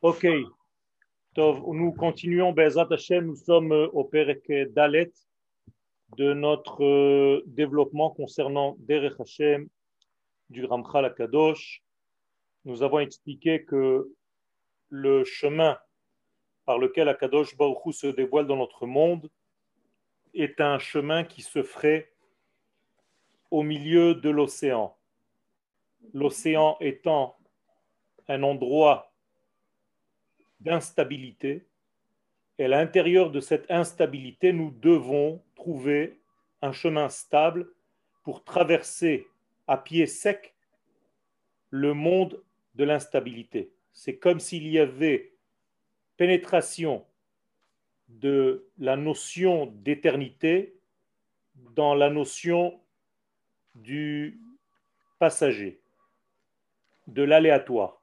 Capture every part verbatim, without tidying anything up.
Ok, Tov, nous continuons, Be'ezrat Hashem, nous sommes euh, au Perek Dalet de notre euh, développement concernant Derech Hashem du Ramchal Akadosh. Nous avons expliqué que le chemin par lequel Akadosh Baruch Hu se dévoile dans notre monde est un chemin qui se ferait au milieu de l'océan. L'océan étant un endroit d'instabilité, et à l'intérieur de cette instabilité, nous devons trouver un chemin stable pour traverser à pied sec le monde de l'instabilité. C'est comme s'il y avait pénétration de la notion d'éternité dans la notion du passager, de l'aléatoire.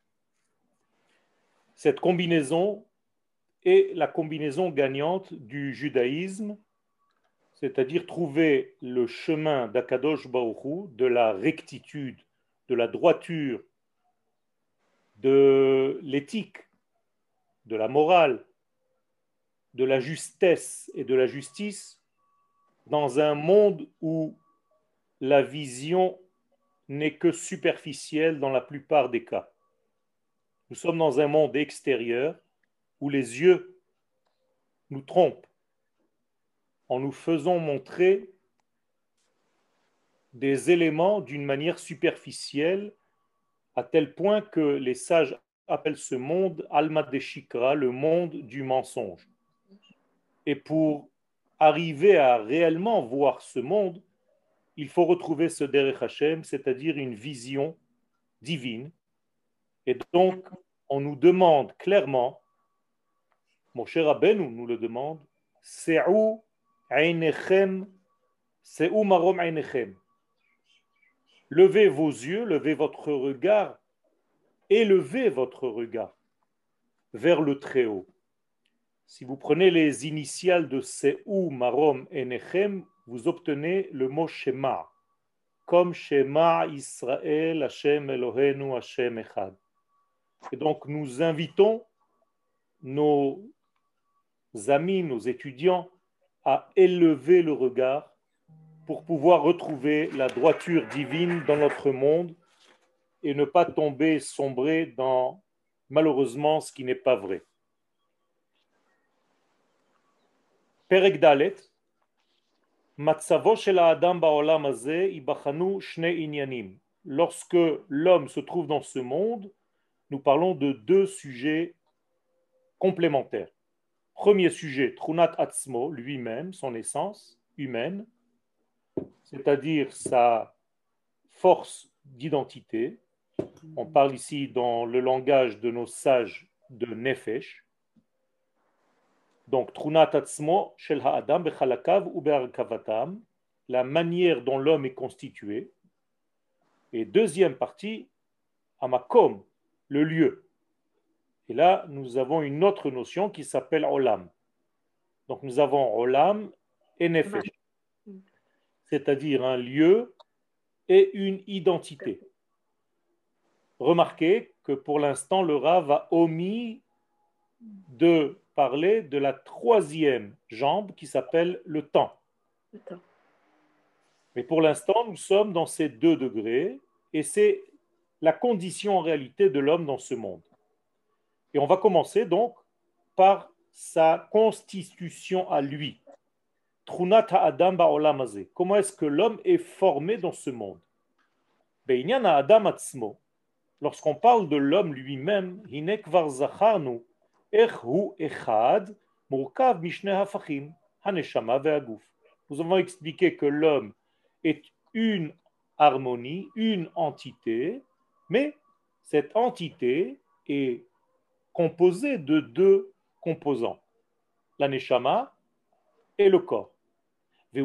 Cette combinaison est la combinaison gagnante du judaïsme, c'est-à-dire trouver le chemin d'Akadosh Baruch Hu, de la rectitude, de la droiture, de l'éthique, de la morale, de la justesse et de la justice, dans un monde où la vision n'est que superficielle dans la plupart des cas. Nous sommes dans un monde extérieur où les yeux nous trompent en nous faisant montrer des éléments d'une manière superficielle, à tel point que les sages appellent ce monde Alma de Shikra, le monde du mensonge. Et pour arriver à réellement voir ce monde, il faut retrouver ce Derech Hashem, c'est-à-dire une vision divine. Et donc, on nous demande clairement, mon cher Rabbeinu nous le demande, Se'u Einechem, Se'u Marom Einechem. Levez vos yeux, levez votre regard, élevez votre regard vers le Très-Haut. Si vous prenez les initiales de Se'u Marom Einechem, vous obtenez le mot Shema, comme Shema Israël, Hashem Eloheinu, Hashem Echad. Et donc nous invitons nos amis, nos étudiants à élever le regard pour pouvoir retrouver la droiture divine dans notre monde et ne pas tomber, sombrer dans malheureusement ce qui n'est pas vrai. Perek Dalet, Matzavo shel ha'adam ba'olam hazeh yibachanu shnei inyanim. Lorsque l'homme se trouve dans ce monde, nous parlons de deux sujets complémentaires. Premier sujet, Trunat Atzmo, lui-même, son essence humaine, c'est-à-dire sa force d'identité. On parle ici dans le langage de nos sages de Nefesh. Donc, Trunat Atzmo, Shel Ha'adam, Bechalakav ou Be'arkavatam, la manière dont l'homme est constitué. Et deuxième partie, Amakom, le lieu. Et là, nous avons une autre notion qui s'appelle Olam. Donc, nous avons Olam et Nefesh, c'est-à-dire un lieu et une identité. Remarquez que pour l'instant, le Rav a omis de parler de la troisième jambe qui s'appelle le temps. Le temps. Mais pour l'instant, nous sommes dans ces deux degrés et c'est la condition en réalité de l'homme dans ce monde. Et on va commencer donc par sa constitution à lui. Trunat ha'adam ba'olam hazeh. Comment est-ce que l'homme est formé dans ce monde? Be'inyan ha'adam atzmo. Lorsqu'on parle de l'homme lui-même, hinek kvar zacharnu, ech hu echad, murkav mishne hafachim, haneshama ve'aguf. Nous avons expliqué que l'homme est une harmonie, une entité, mais cette entité est composé de deux composants, la neshama et le corps. Que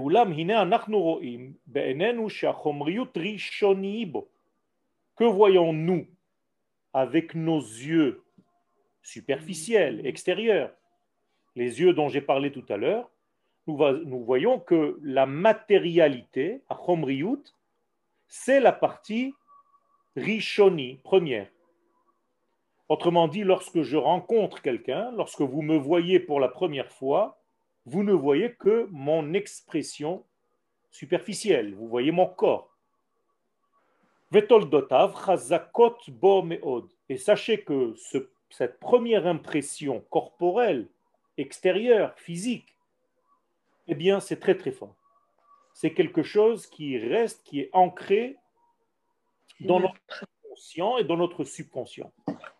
voyons-nous avec nos yeux superficiels, extérieurs, les yeux dont j'ai parlé tout à l'heure? Nous, va, nous voyons que la matérialité, achomriyut, c'est la partie rishoni, première. Autrement dit, lorsque je rencontre quelqu'un, lorsque vous me voyez pour la première fois, vous ne voyez que mon expression superficielle, vous voyez mon corps. Vetoldotav chazakot bo meod. Et sachez que ce- cette première impression corporelle, extérieure, physique, eh bien, c'est très très fort. C'est quelque chose qui reste, qui est ancré dans notre conscient et dans notre subconscient.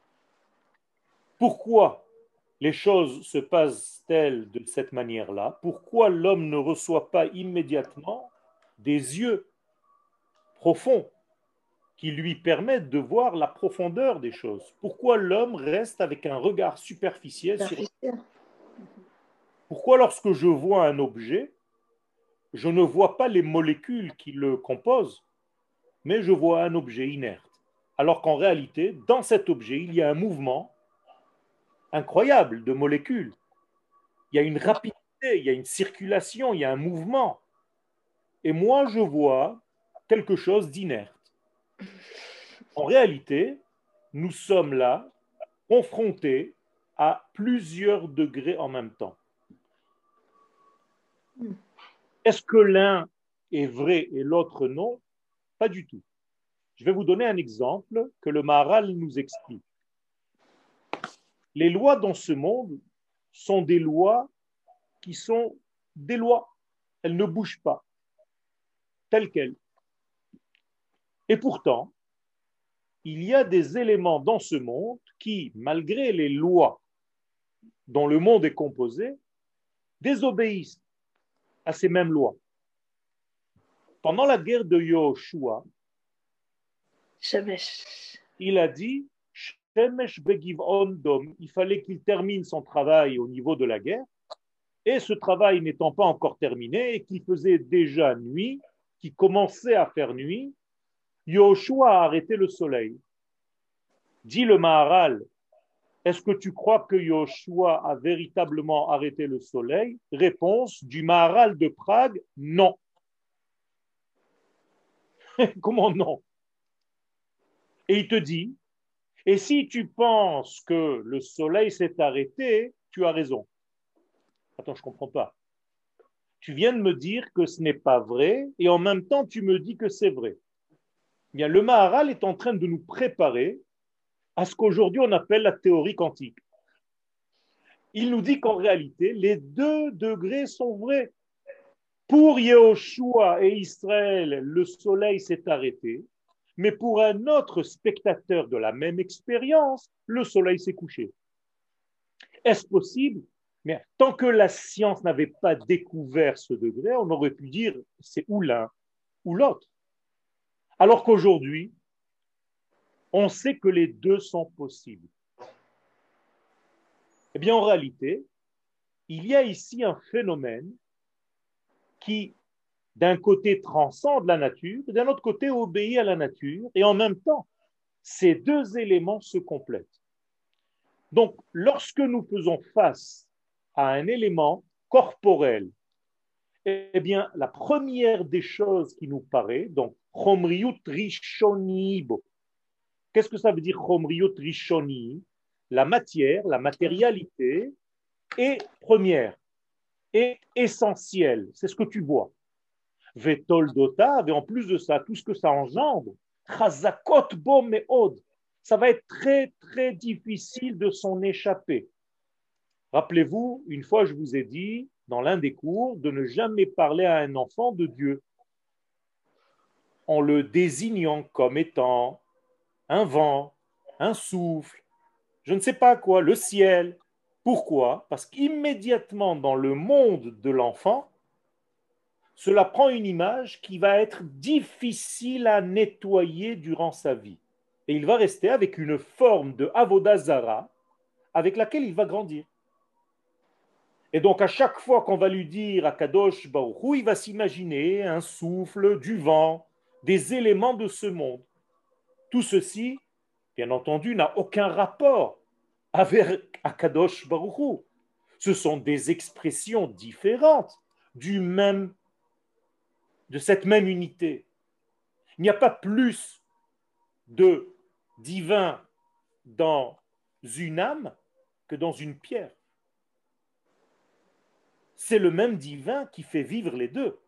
Pourquoi les choses se passent-elles de cette manière-là? Pourquoi l'homme ne reçoit pas immédiatement des yeux profonds qui lui permettent de voir la profondeur des choses? Pourquoi l'homme reste avec un regard superficiel sur... Pourquoi lorsque je vois un objet, je ne vois pas les molécules qui le composent, mais je vois un objet inerte? Alors qu'en réalité, dans cet objet, il y a un mouvement incroyable de molécules. Il y a une rapidité, il y a une circulation, il y a un mouvement. Et moi, je vois quelque chose d'inerte. En réalité, nous sommes là, confrontés à plusieurs degrés en même temps. Est-ce que l'un est vrai et l'autre non? Pas du tout. Je vais vous donner un exemple que le Maharal nous explique. Les lois dans ce monde sont des lois qui sont des lois. Elles ne bougent pas, telles quelles. Et pourtant, il y a des éléments dans ce monde qui, malgré les lois dont le monde est composé, désobéissent à ces mêmes lois. Pendant la guerre de Yahushua, il a dit Shemesh begiv'on dom, il fallait qu'il termine son travail au niveau de la guerre, et ce travail n'étant pas encore terminé et qu'il faisait déjà nuit, qui commençait à faire nuit, Yahushua a arrêté le soleil. Dit le Maharal, est-ce que tu crois que Yahushua a véritablement arrêté le soleil? Réponse du Maharal de Prague, non. Comment non? Et il te dit, et si tu penses que le soleil s'est arrêté, tu as raison. Attends, je ne comprends pas. Tu viens de me dire que ce n'est pas vrai et en même temps tu me dis que c'est vrai. Bien, le Maharal est en train de nous préparer à ce qu'aujourd'hui on appelle la théorie quantique. Il nous dit qu'en réalité, les deux degrés sont vrais. Pour Yehoshua et Israël, le soleil s'est arrêté, mais pour un autre spectateur de la même expérience, le soleil s'est couché. Est-ce possible? Mais tant que la science n'avait pas découvert ce degré, on aurait pu dire c'est ou l'un ou l'autre. Alors qu'aujourd'hui, on sait que les deux sont possibles. Eh bien, en réalité, il y a ici un phénomène qui, d'un côté, transcende la nature, et d'un autre côté, obéit à la nature, et en même temps, ces deux éléments se complètent. Donc, lorsque nous faisons face à un élément corporel, eh bien, la première des choses qui nous paraît, donc, chomriyut rishoni, qu'est-ce que ça veut dire chomriyut rishoni? La matière, la matérialité est première, est essentielle, c'est ce que tu vois. Vetol dotav, et en plus de ça, tout ce que ça engendre, chazakot bo meod, ça va être très très difficile de s'en échapper. Rappelez-vous, une fois je vous ai dit dans l'un des cours de ne jamais parler à un enfant de Dieu en le désignant comme étant un vent, un souffle, je ne sais pas quoi, le ciel. Pourquoi? Parce qu'immédiatement dans le monde de l'enfant, cela prend une image qui va être difficile à nettoyer durant sa vie. Et il va rester avec une forme de Avodazara avec laquelle il va grandir. Et donc, à chaque fois qu'on va lui dire à Kadosh Baruch Hu, il va s'imaginer un souffle, du vent, des éléments de ce monde. Tout ceci, bien entendu, n'a aucun rapport avec Akadosh Baruch Hu. Ce sont des expressions différentes du même, de cette même unité. Il n'y a pas plus de divin dans une âme que dans une pierre. C'est le même divin qui fait vivre les deux.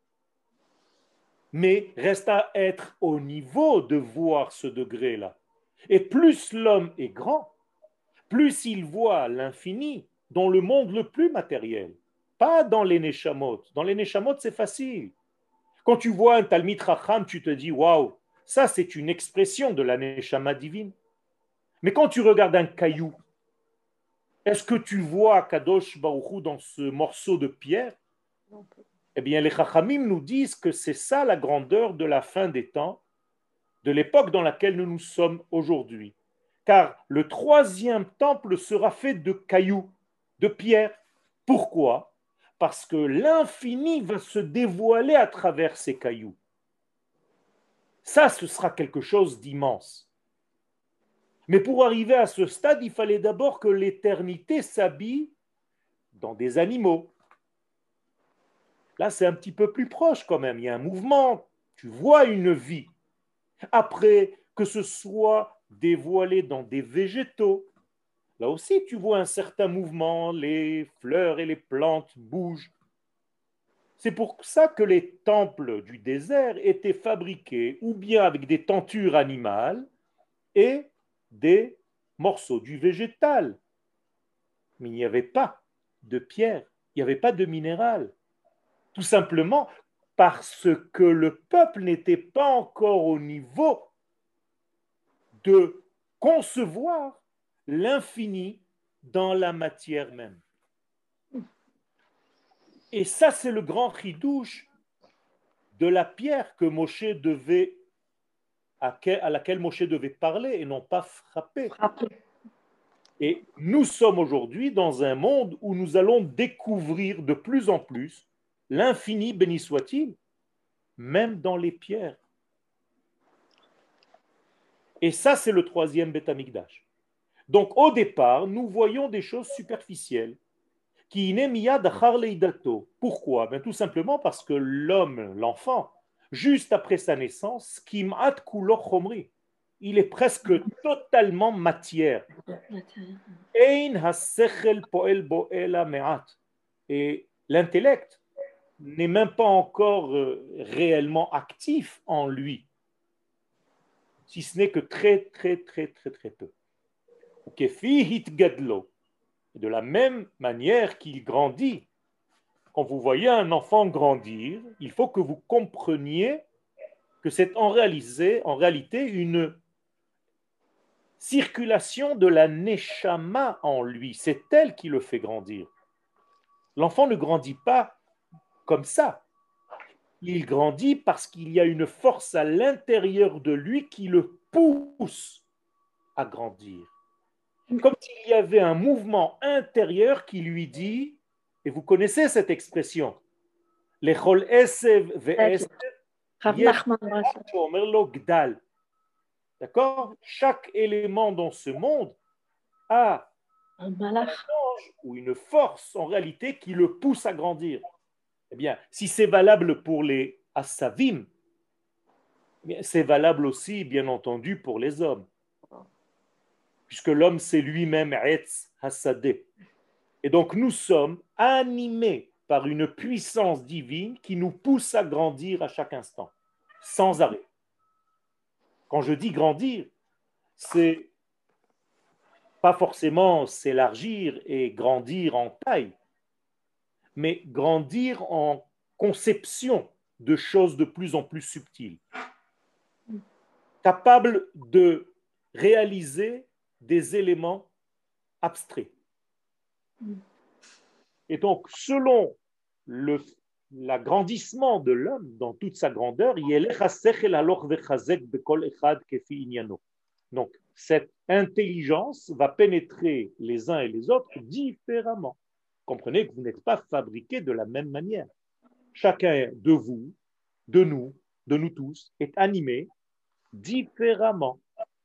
Mais reste à être au niveau de voir ce degré-là. Et plus l'homme est grand, plus il voit l'infini dans le monde le plus matériel, pas dans les neshamot. Dans les neshamot, c'est facile. Quand tu vois un Talmid Chacham, tu te dis, waouh, ça c'est une expression de la neshama divine. Mais quand tu regardes un caillou, est-ce que tu vois Kadosh Baruch Hu dans ce morceau de pierre? Eh bien, les Chachamim nous disent que c'est ça la grandeur de la fin des temps, de l'époque dans laquelle nous nous sommes aujourd'hui. Car le troisième temple sera fait de cailloux, de pierres. Pourquoi? Parce que l'infini va se dévoiler à travers ces cailloux. Ça, ce sera quelque chose d'immense. Mais pour arriver à ce stade, il fallait d'abord que l'éternité s'habille dans des animaux. Là, c'est un petit peu plus proche quand même. Il y a un mouvement, tu vois une vie. Après, que ce soit dévoilé dans des végétaux, là aussi, tu vois un certain mouvement, les fleurs et les plantes bougent. C'est pour ça que les temples du désert étaient fabriqués ou bien avec des tentures animales et des morceaux du végétal. Mais il n'y avait pas de pierre, il n'y avait pas de minéral. Tout simplement parce que le peuple n'était pas encore au niveau de concevoir l'infini dans la matière même. Et ça, c'est le grand chidouche de la pierre que Moshe devait, à laquelle Moshe devait parler et non pas frapper. Frapper. Et nous sommes aujourd'hui dans un monde où nous allons découvrir de plus en plus l'infini, béni soit-il, même dans les pierres. Et ça, c'est le troisième Beth Amikdash. Donc, au départ, nous voyons des choses superficielles. Pourquoi? Ben, tout simplement parce que l'homme, l'enfant, juste après sa naissance, il est presque totalement matière. Et l'intellect n'est même pas encore réellement actif en lui, si ce n'est que très, très, très, très, très peu. De la même manière qu'il grandit, quand vous voyez un enfant grandir, il faut que vous compreniez que c'est en, réalisé, en réalité une circulation de la neshama en lui. C'est elle qui le fait grandir. L'enfant ne grandit pas comme ça. Il grandit parce qu'il y a une force à l'intérieur de lui qui le pousse à grandir. Comme s'il y avait un mouvement intérieur qui lui dit, et vous connaissez cette expression, Lechol esev ve'esev gdal. D'accord? Chaque élément dans ce monde a un ange ou une force en réalité qui le pousse à grandir. Eh bien, si c'est valable pour les assavim, c'est valable aussi, bien entendu, pour les hommes. Puisque l'homme, c'est lui-même Etz Hasadeh. Et donc, nous sommes animés par une puissance divine qui nous pousse à grandir à chaque instant, sans arrêt. Quand je dis grandir, c'est pas forcément s'élargir et grandir en taille, mais grandir en conception de choses de plus en plus subtiles, capable de réaliser des éléments abstraits. Et donc, selon le l'agrandissement de l'homme dans toute sa grandeur, donc cette intelligence va pénétrer les uns et les autres différemment. Comprenez que vous n'êtes pas fabriqués de la même manière. Chacun de vous, de nous, de nous tous, est animé différemment.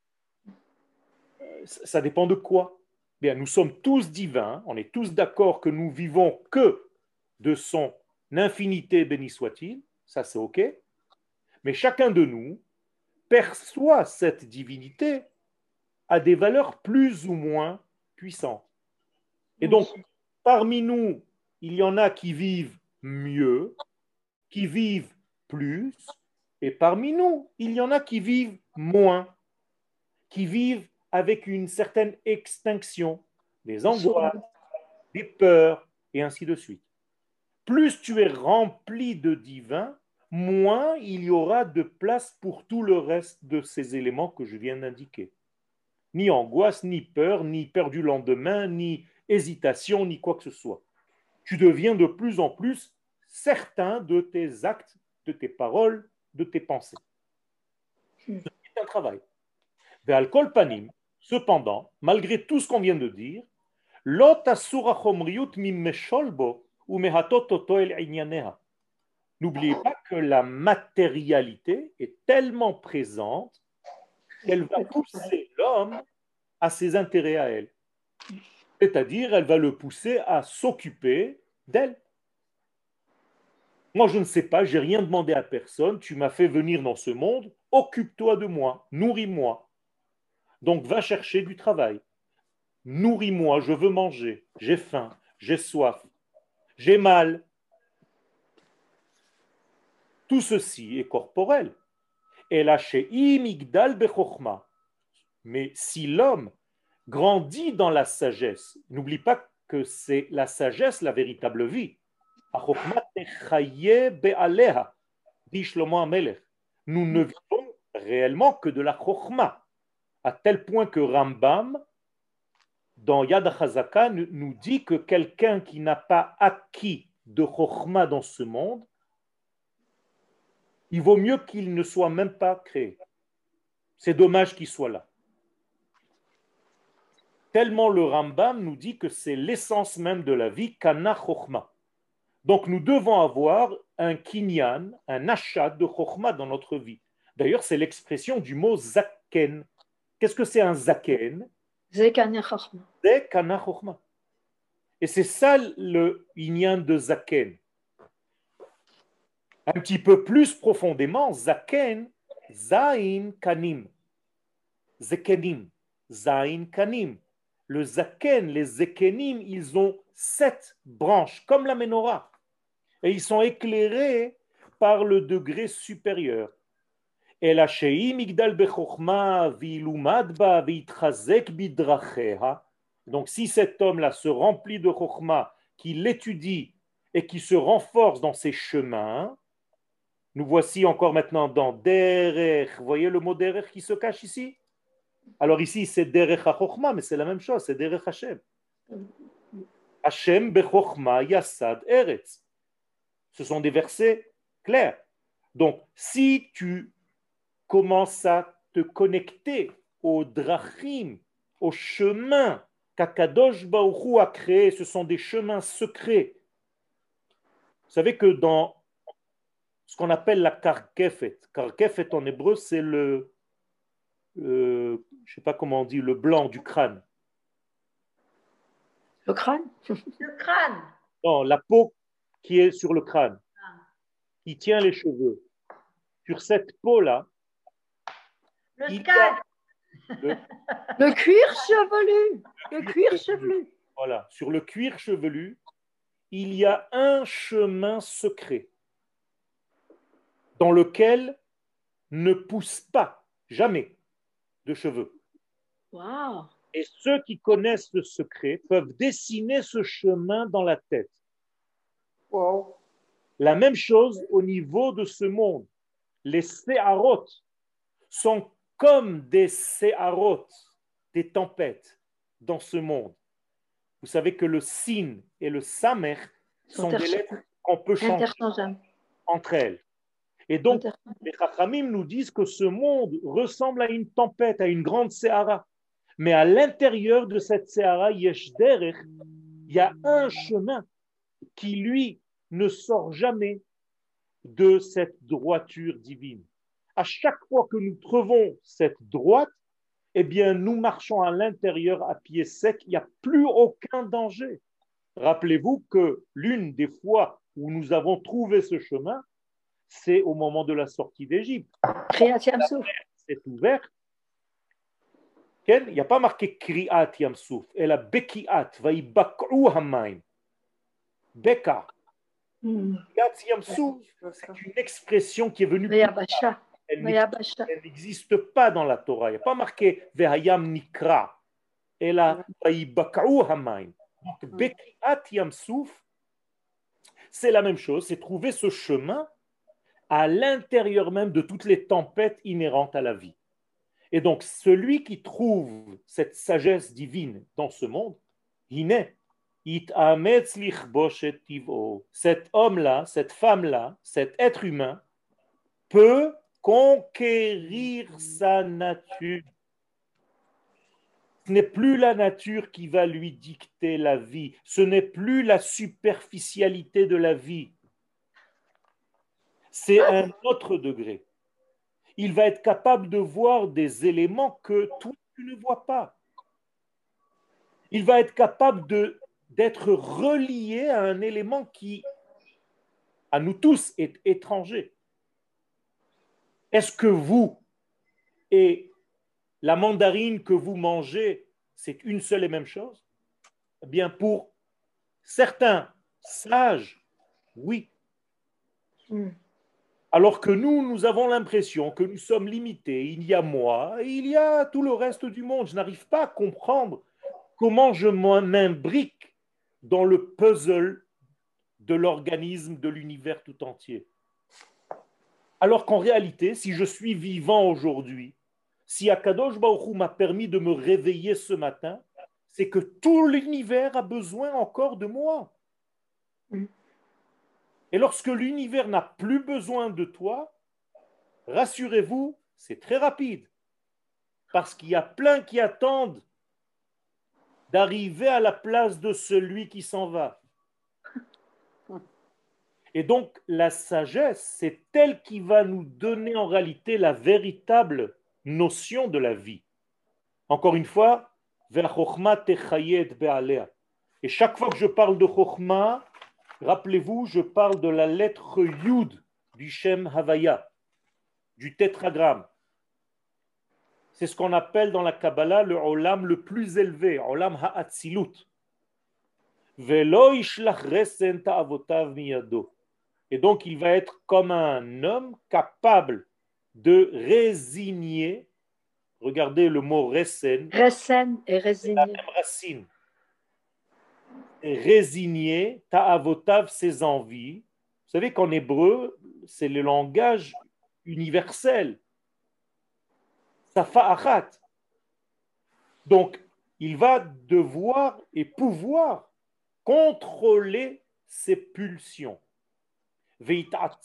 Ça dépend de quoi? Bien, nous sommes tous divins, on est tous d'accord que nous vivons que de son infinité, béni soit-il, ça c'est ok, mais chacun de nous perçoit cette divinité a des valeurs plus ou moins puissantes. Et donc, parmi nous, il y en a qui vivent mieux, qui vivent plus, et parmi nous, il y en a qui vivent moins, qui vivent avec une certaine extinction, des angoisses, des peurs, et ainsi de suite. Plus tu es rempli de divin, moins il y aura de place pour tout le reste de ces éléments que je viens d'indiquer. Ni angoisse, ni peur, ni peur du lendemain, ni hésitation, ni quoi que ce soit. Tu deviens de plus en plus certain de tes actes, de tes paroles, de tes pensées. C'est un travail. Ve'al kol panim, cependant, malgré tout ce qu'on vient de dire, lo tasura chomriut mimeshol bo umehatot toto el inyaneha. N'oubliez pas que la matérialité est tellement présente qu'elle va pousser l'homme à ses intérêts à elle. C'est-à-dire, elle va le pousser à s'occuper d'elle. Moi, je ne sais pas, j'ai rien demandé à personne, tu m'as fait venir dans ce monde, occupe-toi de moi, nourris-moi. Donc, va chercher du travail. Nourris-moi, je veux manger, j'ai faim, j'ai soif, j'ai mal. Tout ceci est corporel. Et là, chez Imigdal Bechokma. Mais si l'homme grandit dans la sagesse, n'oublie pas que c'est la sagesse la véritable vie. Dit Shlomo HaMelech. Nous ne vivons réellement que de la chokhma, à tel point que Rambam, dans Yad HaChazaka, nous dit que quelqu'un qui n'a pas acquis de chokhma dans ce monde, il vaut mieux qu'il ne soit même pas créé. C'est dommage qu'il soit là. Tellement le Rambam nous dit que c'est l'essence même de la vie, kana chokhma. Donc nous devons avoir un kinyan, un achat de chokhma dans notre vie. D'ailleurs, c'est l'expression du mot zaken. Qu'est-ce que c'est un zaken? Zekana chokhma. Zekana chokhma. Et c'est ça le kinyan de zaken. Un petit peu plus profondément, zaken, zain kanim. Zekenim, zain kanim. Le zaken, les zekenim, ils ont sept branches, comme la menorah. Et ils sont éclairés par le degré supérieur. Et la shei migdal bechokma vilumad ba vitchazek bidracheha. Donc si cet homme-là se remplit de chokma, qui l'étudie et qui se renforce dans ses chemins, nous voici encore maintenant dans derech. Vous voyez le mot derech qui se cache ici? Alors ici c'est derech ha-chokma, mais c'est la même chose, c'est derech Hashem. Hashem bechokma yasad eretz. Ce sont des versets clairs. Donc, si tu commences à te connecter au drachim, au chemin qu'Akadosh Baruch Hu a créé, ce sont des chemins secrets. Vous savez que dans ce qu'on appelle la karkefet, karkefet en hébreu, c'est le, euh, je ne sais pas comment on dit, le blanc du crâne. Le crâne? Le crâne. Non, la peau qui est sur le crâne, qui tient les cheveux. Sur cette peau-là, Le il y scalp. a le, Le cuir chevelu. Le cuir chevelu. voilà, sur le cuir chevelu, il y a un chemin secret dans lequel ne pousse pas jamais de cheveux. Wow. Et ceux qui connaissent ce secret peuvent dessiner ce chemin dans la tête. Wow. La même chose au niveau de ce monde. Les séharot sont comme des séharot, des tempêtes dans ce monde. Vous savez que le sin et le samer sont des lettres qu'on peut changer entre elles. Et donc, les Chachamim nous disent que ce monde ressemble à une tempête, à une grande séhara. Mais à l'intérieur de cette séhara, yesh derech, il y a un chemin qui, lui, ne sort jamais de cette droiture divine. À chaque fois que nous trouvons cette droite, eh bien, nous marchons à l'intérieur à pied sec, il n'y a plus aucun danger. Rappelez-vous que l'une des fois où nous avons trouvé ce chemin, c'est au moment de la sortie d'Égypte. Création souffle. C'est ouvert. Il n'y a pas marqué Kriat Yamsouf, elle a Bekiat, Vaïbak'u Hamaim. Beka. Hmm. Kriat Yamsouf, c'est une expression qui est venue. Vayabasha. Elle Vayabasha. n'existe pas dans la Torah. Il n'y a pas marqué Vehayam Nikra. Elle a Vaïbak'u Hamaim. Donc, Bekiat Yamsouf, c'est la même chose, c'est trouver ce chemin à l'intérieur même de toutes les tempêtes inhérentes à la vie. Et donc, celui qui trouve cette sagesse divine dans ce monde, cet homme-là, cette femme-là, cet être humain peut conquérir sa nature. Ce n'est plus la nature qui va lui dicter la vie, ce n'est plus la superficialité de la vie, c'est un autre degré. Il va être capable de voir des éléments que toi tu ne vois pas. Il va être capable de, d'être relié à un élément qui, à nous tous, est étranger. Est-ce que vous et la mandarine que vous mangez, c'est une seule et même chose? Eh bien, pour certains sages, oui. Hmm. Alors que nous, nous avons l'impression que nous sommes limités. Il y a moi et il y a tout le reste du monde. Je n'arrive pas à comprendre comment je m'imbrique dans le puzzle de l'organisme, de l'univers tout entier. Alors qu'en réalité, si je suis vivant aujourd'hui, si Akadosh Baruch Hu m'a permis de me réveiller ce matin, c'est que tout l'univers a besoin encore de moi. Mm. Et lorsque l'univers n'a plus besoin de toi, rassurez-vous, c'est très rapide. Parce qu'il y a plein qui attendent d'arriver à la place de celui qui s'en va. Et donc, la sagesse, c'est elle qui va nous donner en réalité la véritable notion de la vie. Encore une fois, vers Chochma techayed be'alea. Et chaque fois que je parle de Chochma, rappelez-vous, je parle de la lettre Yud du Shem Havaya, du tétragramme. C'est ce qu'on appelle dans la Kabbalah le Olam le plus élevé, Olam Ha'atzilut. Velo ishlach resen ta'avotav miyado. Et donc, il va être comme un homme capable de résigner. Regardez le mot resen. Resen et résigné. La même racine. Et résigner, ta'avotav, ses envies. Vous savez qu'en hébreu, c'est le langage universel. Safa achat. Donc, il va devoir et pouvoir contrôler ses pulsions. Et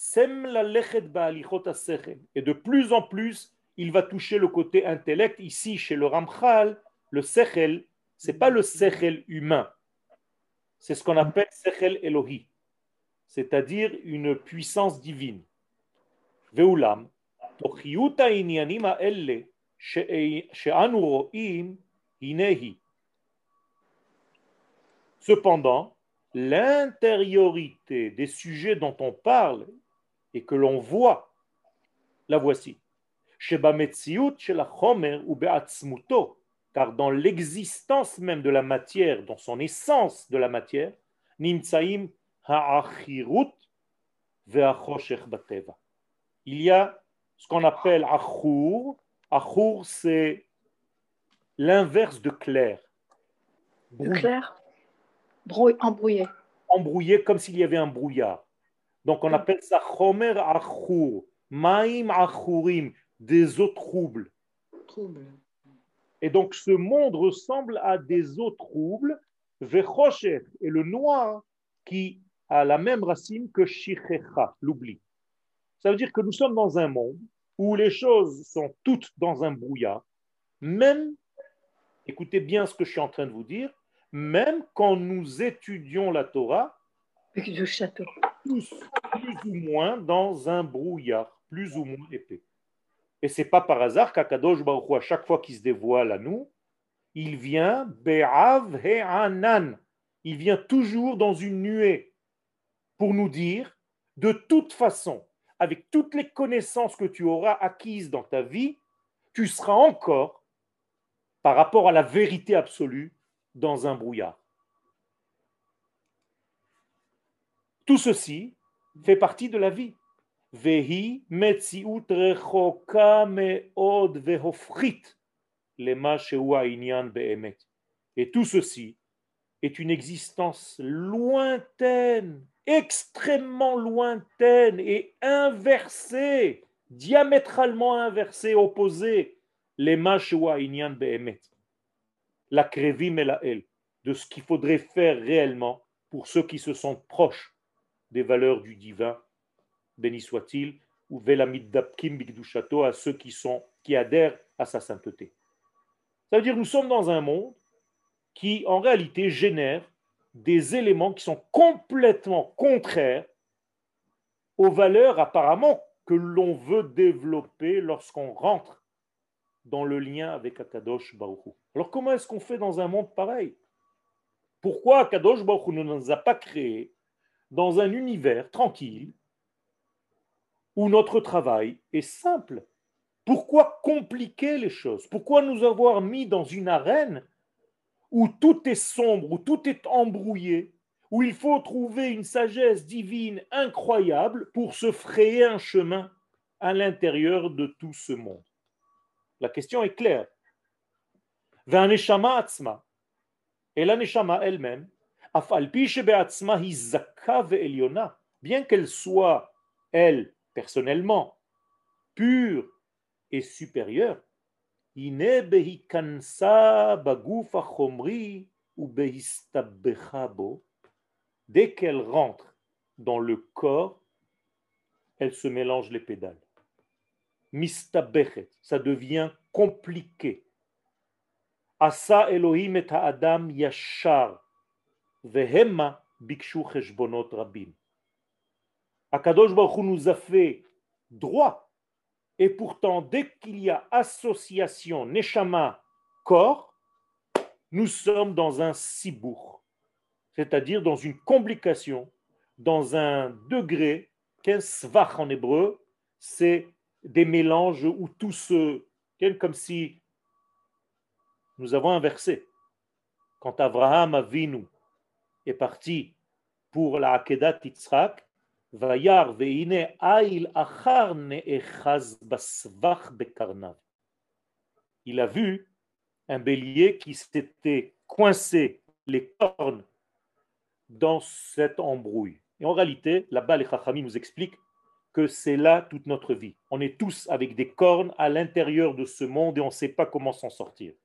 de plus en plus, il va toucher le côté intellect. Ici, chez le Ramchal, le sechel, ce n'est pas le sechel humain. C'est ce qu'on appelle sechel Elohi, c'est-à-dire une puissance divine. Veulam, tochiyuta inyanim ha'elle she'anu ro'im hinehi. Cependant, l'intériorité des sujets dont on parle et que l'on voit, la voici. Car dans l'existence même de la matière, dans son essence de la matière, il y a ce qu'on appelle achur. Achur, c'est l'inverse de clair. De clair, Brouille, embrouillé. Embrouillé comme s'il y avait un brouillard. Donc on appelle ça chomer achur, maim achurim, des eaux troubles. Trouble. Et donc ce monde ressemble à des eaux troubles, vechosher, et le noir qui a la même racine que shichecha, l'oubli. Ça veut dire que nous sommes dans un monde où les choses sont toutes dans un brouillard, même, écoutez bien ce que je suis en train de vous dire, même quand nous étudions la Torah, Du château. tous plus ou moins dans un brouillard, plus ou moins épais. Et ce n'est pas par hasard qu'Akadosh Baruch Hu, à chaque fois qu'il se dévoile à nous, il vient Be'av He'anan. Il vient toujours dans une nuée pour nous dire, de toute façon, avec toutes les connaissances que tu auras acquises dans ta vie, tu seras encore par rapport à la vérité absolue dans un brouillard. Tout ceci fait partie de la vie. Vehi metziut rechoka meod vehofrit lema shehu ha'inyan be'emet. Et tout ceci est une existence lointaine, extrêmement lointaine et inversée, diamétralement inversée, opposée, lema shehu ha'inyan be'emet. La krevim et la el, de ce qu'il faudrait faire réellement pour ceux qui se sentent proches des valeurs du divin, béni soit-il, ou velamid dabkim bigdushato, à ceux qui sont, qui adhèrent à sa sainteté. Ça veut dire que nous sommes dans un monde qui, en réalité, génère des éléments qui sont complètement contraires aux valeurs apparemment que l'on veut développer lorsqu'on rentre dans le lien avec Akadosh Baruch Hu. Alors comment est-ce qu'on fait dans un monde pareil? Pourquoi Akadosh Baruch Hu ne nous a pas créés dans un univers tranquille où notre travail est simple? Pourquoi compliquer les choses? Pourquoi nous avoir mis dans une arène où tout est sombre, où tout est embrouillé, où il faut trouver une sagesse divine incroyable pour se frayer un chemin à l'intérieur de tout ce monde? La question est claire. Ve'aneshama atzma, et la neshama elle-même, bien qu'elle soit, elle, personnellement, pure et supérieure, dès qu'elle rentre dans le corps, elle se mélange les pédales. Mistabechet, ça devient compliqué. Asa Elohim et Adam yashar. Vehemma bikshu cheshbonot rabim. Akadosh Baruch Hu nous a fait droit, et pourtant dès qu'il y a association neshama corps, nous sommes dans un sibour, c'est-à-dire dans une complication, dans un degré qu'un svach en hébreu, c'est des mélanges où tout se, comme si nous avons inversé. Quand Abraham Avinu est parti pour la Akedat Yitzhak, Vayar veine ail achar ne'echaz basvach bekarnav. Il a vu un bélier qui s'était coincé les cornes dans cette embrouille. Et en réalité, là-bas, les Chachamim nous expliquent que c'est là toute notre vie. On est tous avec des cornes à l'intérieur de ce monde et on ne sait pas comment s'en sortir.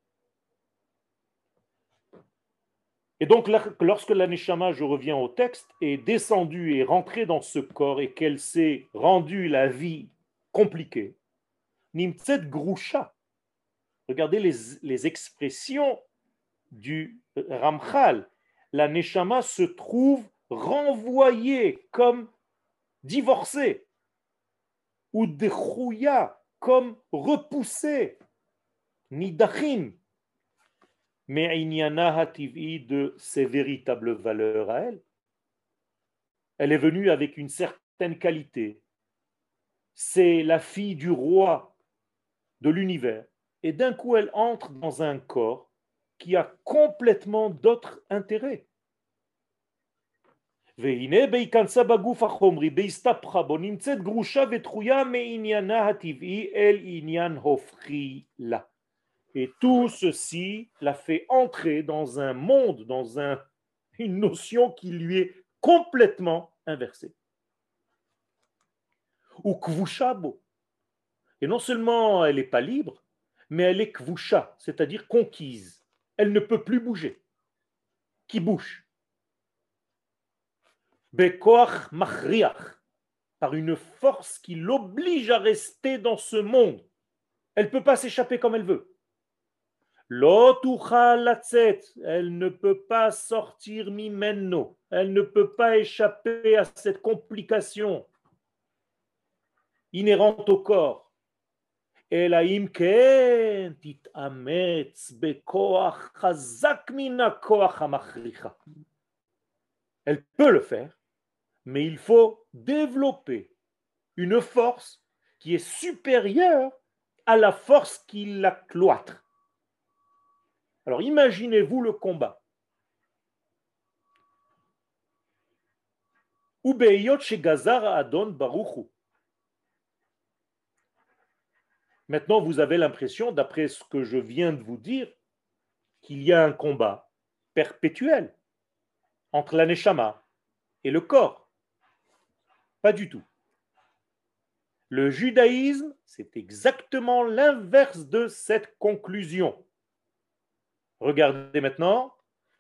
Et donc, lorsque la Neshama, je reviens au texte, est descendue et rentrée dans ce corps et qu'elle s'est rendue la vie compliquée, Nimtset Grusha, regardez les, les expressions du Ramchal, la Neshama se trouve renvoyée comme divorcée, ou Dechouya comme repoussée, Nidachim. Mais Inyana Hativi de ses véritables valeurs à elle. Elle est venue avec une certaine qualité. C'est la fille du roi de l'univers. Et d'un coup, elle entre dans un corps qui a complètement d'autres intérêts. והנה בהיכנסה בגוף החומרי, בהסתפחה בו, נמצאת גרושה ותחויה מעניינה הטבעי אל עניין הופכי לה. Et tout ceci l'a fait entrer dans un monde, dans un, une notion qui lui est complètement inversée. Ou kvushabo. Et non seulement elle n'est pas libre, mais elle est kvusha, c'est-à-dire conquise. Elle ne peut plus bouger. Qui bouge? Bekoach machriach, par une force qui l'oblige à rester dans ce monde. Elle ne peut pas s'échapper comme elle veut. Elle ne peut pas sortir mimeno, elle ne peut pas échapper à cette complication inhérente au corps. Elle peut le faire, mais il faut développer une force qui est supérieure à la force qui la cloître. Alors imaginez-vous le combat. Ubeyot chez Gazar Adon Baruchu. Maintenant, vous avez l'impression, d'après ce que je viens de vous dire, qu'il y a un combat perpétuel entre la neshama et le corps. Pas du tout. Le judaïsme, c'est exactement l'inverse de cette conclusion. Regardez maintenant.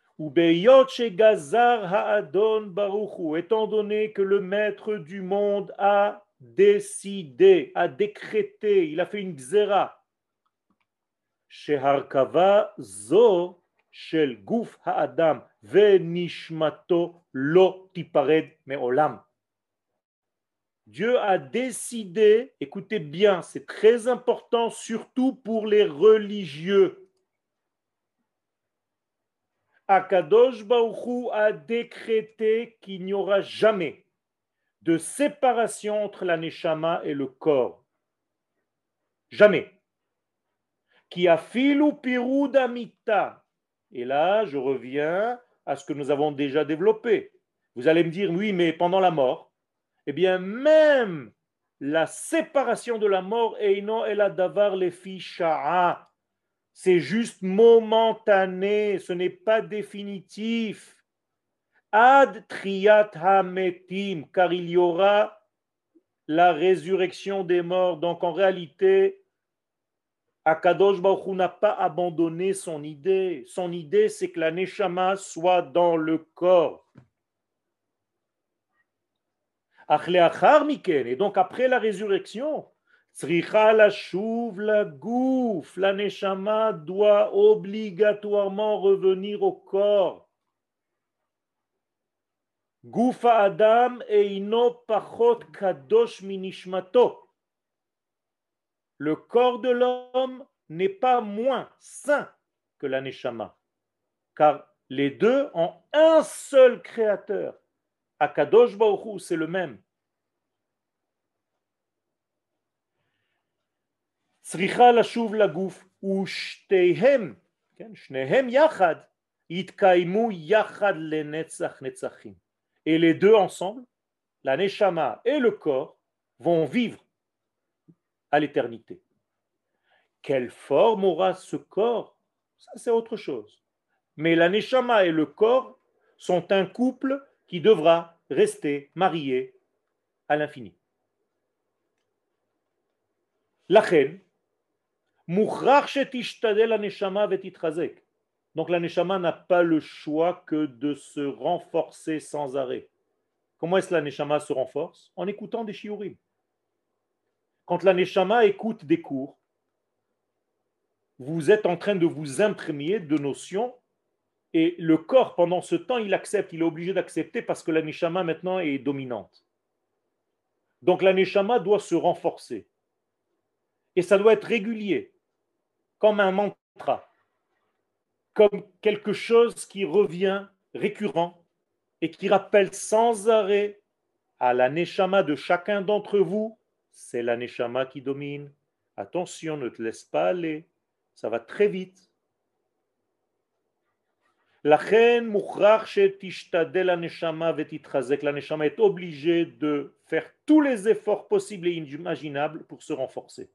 Étant donné que le maître du monde a décidé, a décrété, il a fait une gzera. Sheharkava zo shel guf ha'adam venishmato lo tipared me'olam. Dieu a décidé, écoutez bien, c'est très important, surtout pour les religieux. Akadosh Baruch Hu a décrété qu'il n'y aura jamais de séparation entre la neshama et le corps. Jamais. Qui a filu pirud amita. Et là, je reviens à ce que nous avons déjà développé. Vous allez me dire, oui, mais pendant la mort, eh bien, même la séparation de la mort, eino ela davar lefi sha'a. C'est juste momentané, ce n'est pas définitif. Ad triyat hametim, car il y aura la résurrection des morts. Donc en réalité, Akadosh Baruch Hu n'a pas abandonné son idée. Son idée, c'est que la neshama soit dans le corps. Et donc après la résurrection, la gouf, la neshama doit obligatoirement revenir au corps. Goufa Adam eino pachot kadosh minishmato. Le corps de l'homme n'est pas moins saint que la neshama, car les deux ont un seul créateur. Akadosh Baruch Hu, c'est le même. צריכה לשוב לגוף ושתיהם, כן, שניהם יחד, יתקיימו יחד לנצח נצחים. Et les deux ensemble, la neshama et le corps, vont vivre à l'éternité. Quelle forme aura ce corps? Ça, c'est autre chose. Mais la neshama et le corps sont un couple qui devra rester marié à l'infini. Lachen, donc la neshama n'a pas le choix que de se renforcer sans arrêt. Comment est-ce que la neshama se renforce? En écoutant des shiurim. Quand la neshama écoute des cours, vous êtes en train de vous imprégner de notions et le corps, pendant ce temps, il accepte, il est obligé d'accepter parce que la neshama maintenant est dominante. Donc la neshama doit se renforcer. Et ça doit être régulier. Comme un mantra, comme quelque chose qui revient récurrent et qui rappelle sans arrêt à la neshama de chacun d'entre vous, c'est la neshama qui domine. Attention, ne te laisse pas aller, ça va très vite. La neshama est obligée de faire tous les efforts possibles et imaginables pour se renforcer.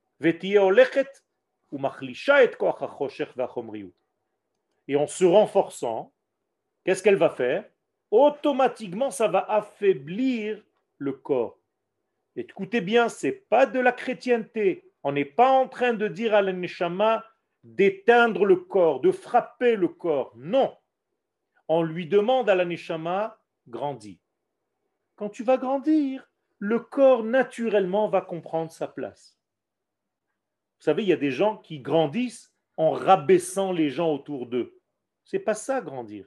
Et en se renforçant, qu'est-ce qu'elle va faire? Automatiquement, ça va affaiblir le corps. Et écoutez bien, ce n'est pas de la chrétienté. On n'est pas en train de dire à la neshama d'éteindre le corps, de frapper le corps. Non. On lui demande à la neshama, grandis. Quand tu vas grandir, le corps naturellement va comprendre sa place. Vous savez, il y a des gens qui grandissent en rabaissant les gens autour d'eux. C'est pas ça, grandir.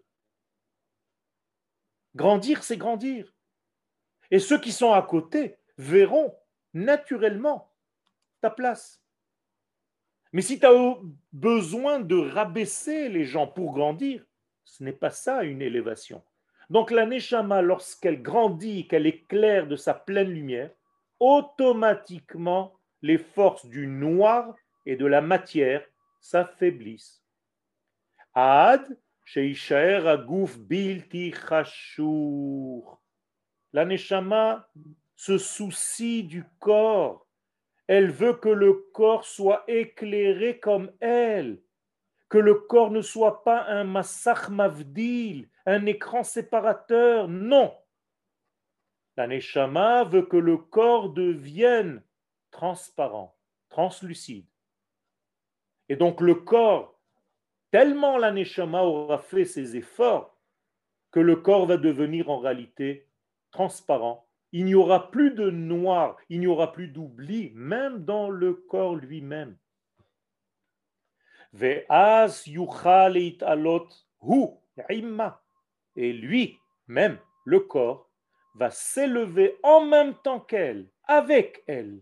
Grandir, c'est grandir. Et ceux qui sont à côté verront naturellement ta place. Mais si tu as besoin de rabaisser les gens pour grandir, ce n'est pas ça une élévation. Donc la neshama, lorsqu'elle grandit, qu'elle éclaire de sa pleine lumière, automatiquement les forces du noir et de la matière s'affaiblissent. Ad sheishaer aguf bilti chashur. La neshama se soucie du corps. Elle veut que le corps soit éclairé comme elle, que le corps ne soit pas un massach mavdil, un écran séparateur. Non. La neshama veut que le corps devienne transparent, translucide. Et donc le corps, tellement la neshama aura fait ses efforts, que le corps va devenir en réalité transparent. Il n'y aura plus de noir, il n'y aura plus d'oubli, même dans le corps lui-même. Ve'az yuchal it'alot hu imma. Et lui, même le corps, va s'élever en même temps qu'elle, avec elle,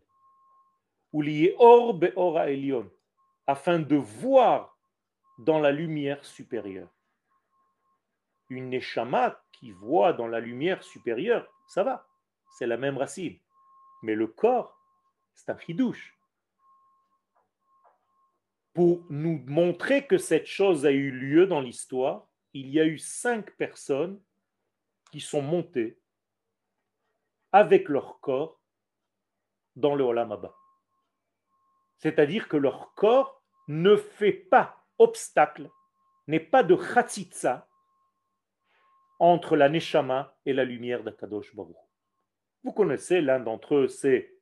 afin de voir dans la lumière supérieure. Une neshama qui voit dans la lumière supérieure, ça va, c'est la même racine. Mais le corps, c'est un chidouche. Pour nous montrer que cette chose a eu lieu dans l'histoire, il y a eu cinq personnes qui sont montées avec leur corps dans le Olam Haba. C'est-à-dire que leur corps ne fait pas obstacle, n'est pas de chatzitza entre la neshama et la lumière d'Akadosh Baruch. Vous connaissez l'un d'entre eux, c'est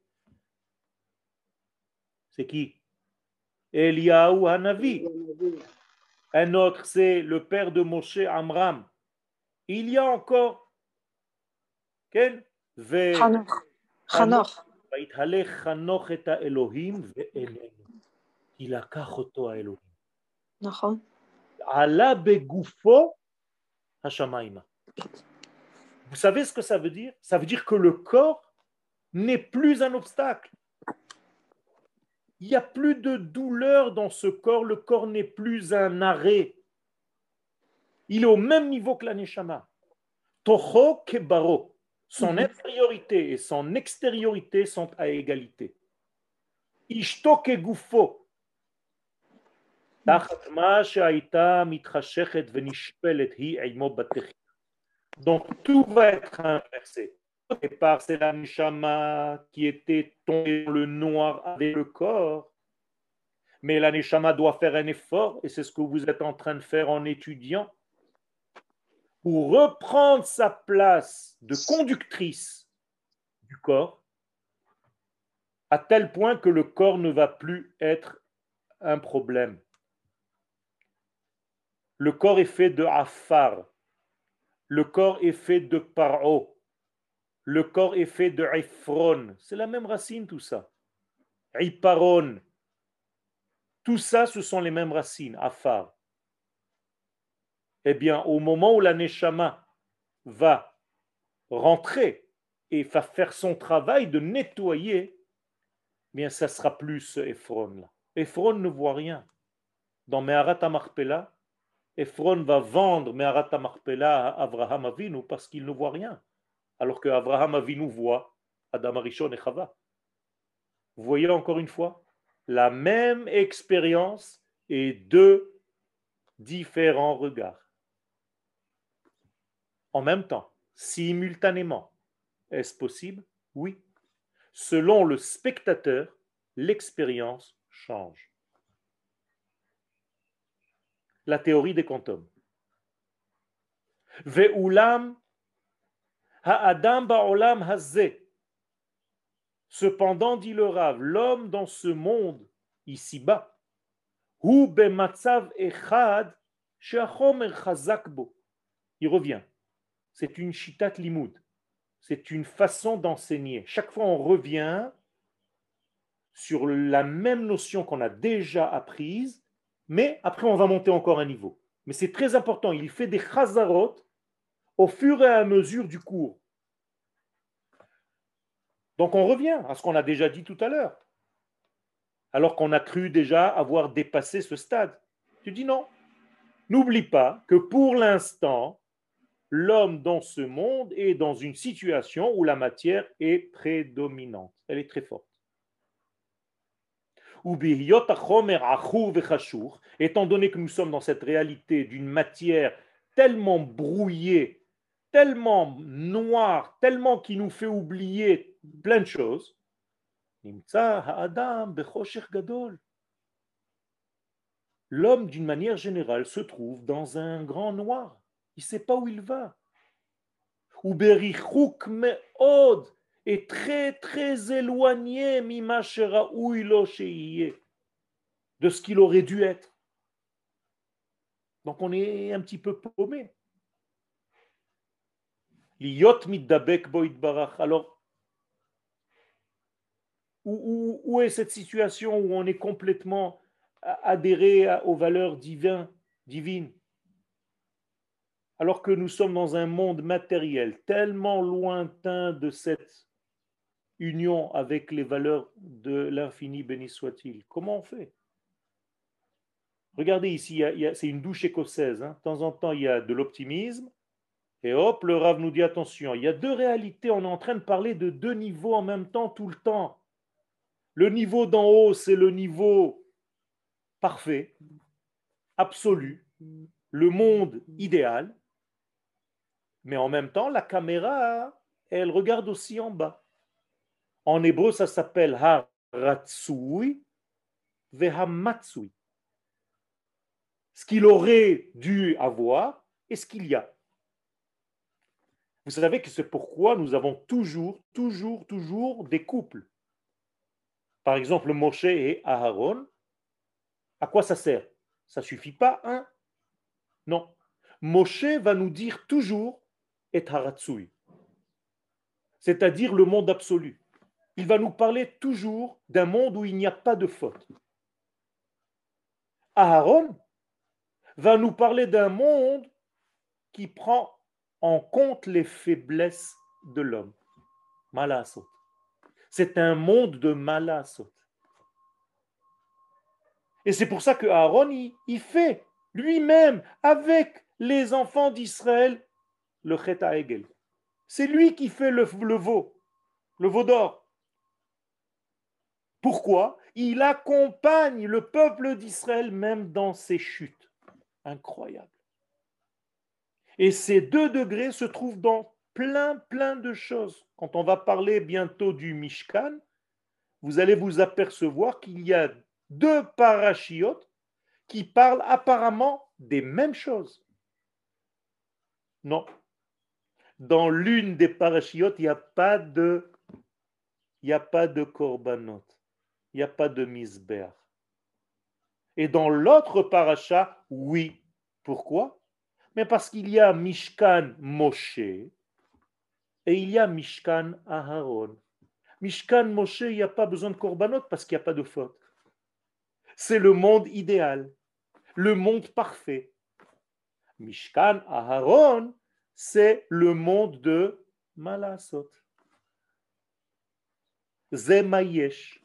c'est qui? Eliyahu Hanavi. Un autre, c'est le père de Moshe Amram. Il y a encore Ken Chanoch. Chanoch. Chanoch et Elohim ve'enenu. Il a kachoto à Elohim. Nachon. Ala begufo hashamaima. Vous savez ce que ça veut dire? Ça veut dire que le corps n'est plus un obstacle. Il n'y a plus de douleur dans ce corps. Le corps n'est plus un arrêt. Il est au même niveau que la neshama. Toho kebaro. Son intériorité et son extériorité sont à égalité. Ishto kegufo. תחת מה שהייתה מתחשכת ונשפלת היא עמו בתחייה. Donc tout va être inversé. Au départ, c'est la neshama qui était tombée dans le noir avec le corps. Mais la neshama doit faire un effort, et c'est ce que vous êtes en train de faire en étudiant, pour reprendre sa place de conductrice du corps, à tel point que le corps ne va plus être un problème. Le corps est fait de afar. Le corps est fait de paro. Le corps est fait de ifron. C'est la même racine tout ça. Iparon. Tout ça, ce sont les mêmes racines, afar. Eh bien, au moment où la neshama va rentrer et va faire son travail de nettoyer, eh bien, ça sera plus ce Ephron là. Ephron ne voit rien. Dans Meharat HaMachpelah, Ephron va vendre Meharat HaMachpelah à Avraham Avinu parce qu'il ne voit rien. Alors que Avraham Avinu voit Adam Arishon et Chava. Vous voyez encore une fois la même expérience et deux différents regards. En même temps, simultanément. Est-ce possible? Oui. Selon le spectateur, l'expérience change. La théorie des quantums. Ve'ulam ha'adam ba'olam hazeh. Cependant, dit le Rav, l'homme dans ce monde, ici-bas, hu bematzav echad she'achomer chazak bo. Il revient. C'est une shitat limoud. C'est une façon d'enseigner. Chaque fois, on revient sur la même notion qu'on a déjà apprise, mais après, on va monter encore un niveau. Mais c'est très important. Il fait des chazarot au fur et à mesure du cours. Donc, on revient à ce qu'on a déjà dit tout à l'heure. Alors qu'on a cru déjà avoir dépassé ce stade. Tu dis non. N'oublie pas que pour l'instant, l'homme dans ce monde est dans une situation où la matière est prédominante. Elle est très forte. Ou bihiyot hachomer achur vechashur, étant donné que nous sommes dans cette réalité d'une matière tellement brouillée, tellement noire, tellement qui nous fait oublier plein de choses, nimtza ha'adam bechoshech gadol. L'homme, d'une manière générale, se trouve dans un grand noir. Il ne sait pas où il va. Ou berichuk me'od, est très très éloigné mima sheraoui lo sheiyeh, de ce qu'il aurait dû être. Donc on est un petit peu paumé. Liyot middabek bo itbarach. Alors, où, où, où est cette situation où on est complètement adhéré aux valeurs divines, divines, alors que nous sommes dans un monde matériel tellement lointain de cette union avec les valeurs de l'infini, béni soit-il. Comment on fait? Regardez ici, il y a, il y a, c'est une douche écossaise. Hein. De temps en temps, il y a de l'optimisme. Et hop, le Rav nous dit attention, il y a deux réalités. On est en train de parler de deux niveaux en même temps, tout le temps. Le niveau d'en haut, c'est le niveau parfait, absolu, le monde idéal. Mais en même temps, la caméra, elle regarde aussi en bas. En hébreu, ça s'appelle haratsui vehamatsui. Ce qu'il aurait dû avoir et ce qu'il y a. Vous savez que c'est pourquoi nous avons toujours, toujours, toujours des couples. Par exemple, Moshe et Aaron. À quoi ça sert? Ça ne suffit pas, hein? Non. Moshe va nous dire toujours et haratsui, c'est-à-dire le monde absolu. Il va nous parler toujours d'un monde où il n'y a pas de faute. Aaron va nous parler d'un monde qui prend en compte les faiblesses de l'homme. Malasot. C'est un monde de malasot. Et c'est pour ça que Aaron, il, il fait lui-même, avec les enfants d'Israël, le Chet HaEgel. C'est lui qui fait le, le veau, le veau d'or. Pourquoi? Il accompagne le peuple d'Israël même dans ses chutes. Incroyable. Et ces deux degrés se trouvent dans plein, plein de choses. Quand on va parler bientôt du Mishkan, vous allez vous apercevoir qu'il y a deux parachiotes qui parlent apparemment des mêmes choses. Non. Dans l'une des parachiotes, il n'y a pas de, il n'y a pas de korbanot, il n'y a pas de misber. Et dans l'autre paracha, oui. Pourquoi? Mais parce qu'il y a Mishkan Moshe et il y a Mishkan Aharon. Mishkan Moshe, il n'y a pas besoin de korbanot parce qu'il n'y a pas de faute. C'est le monde idéal, le monde parfait. Mishkan Aharon, c'est le monde de Malasot. Zemayesh.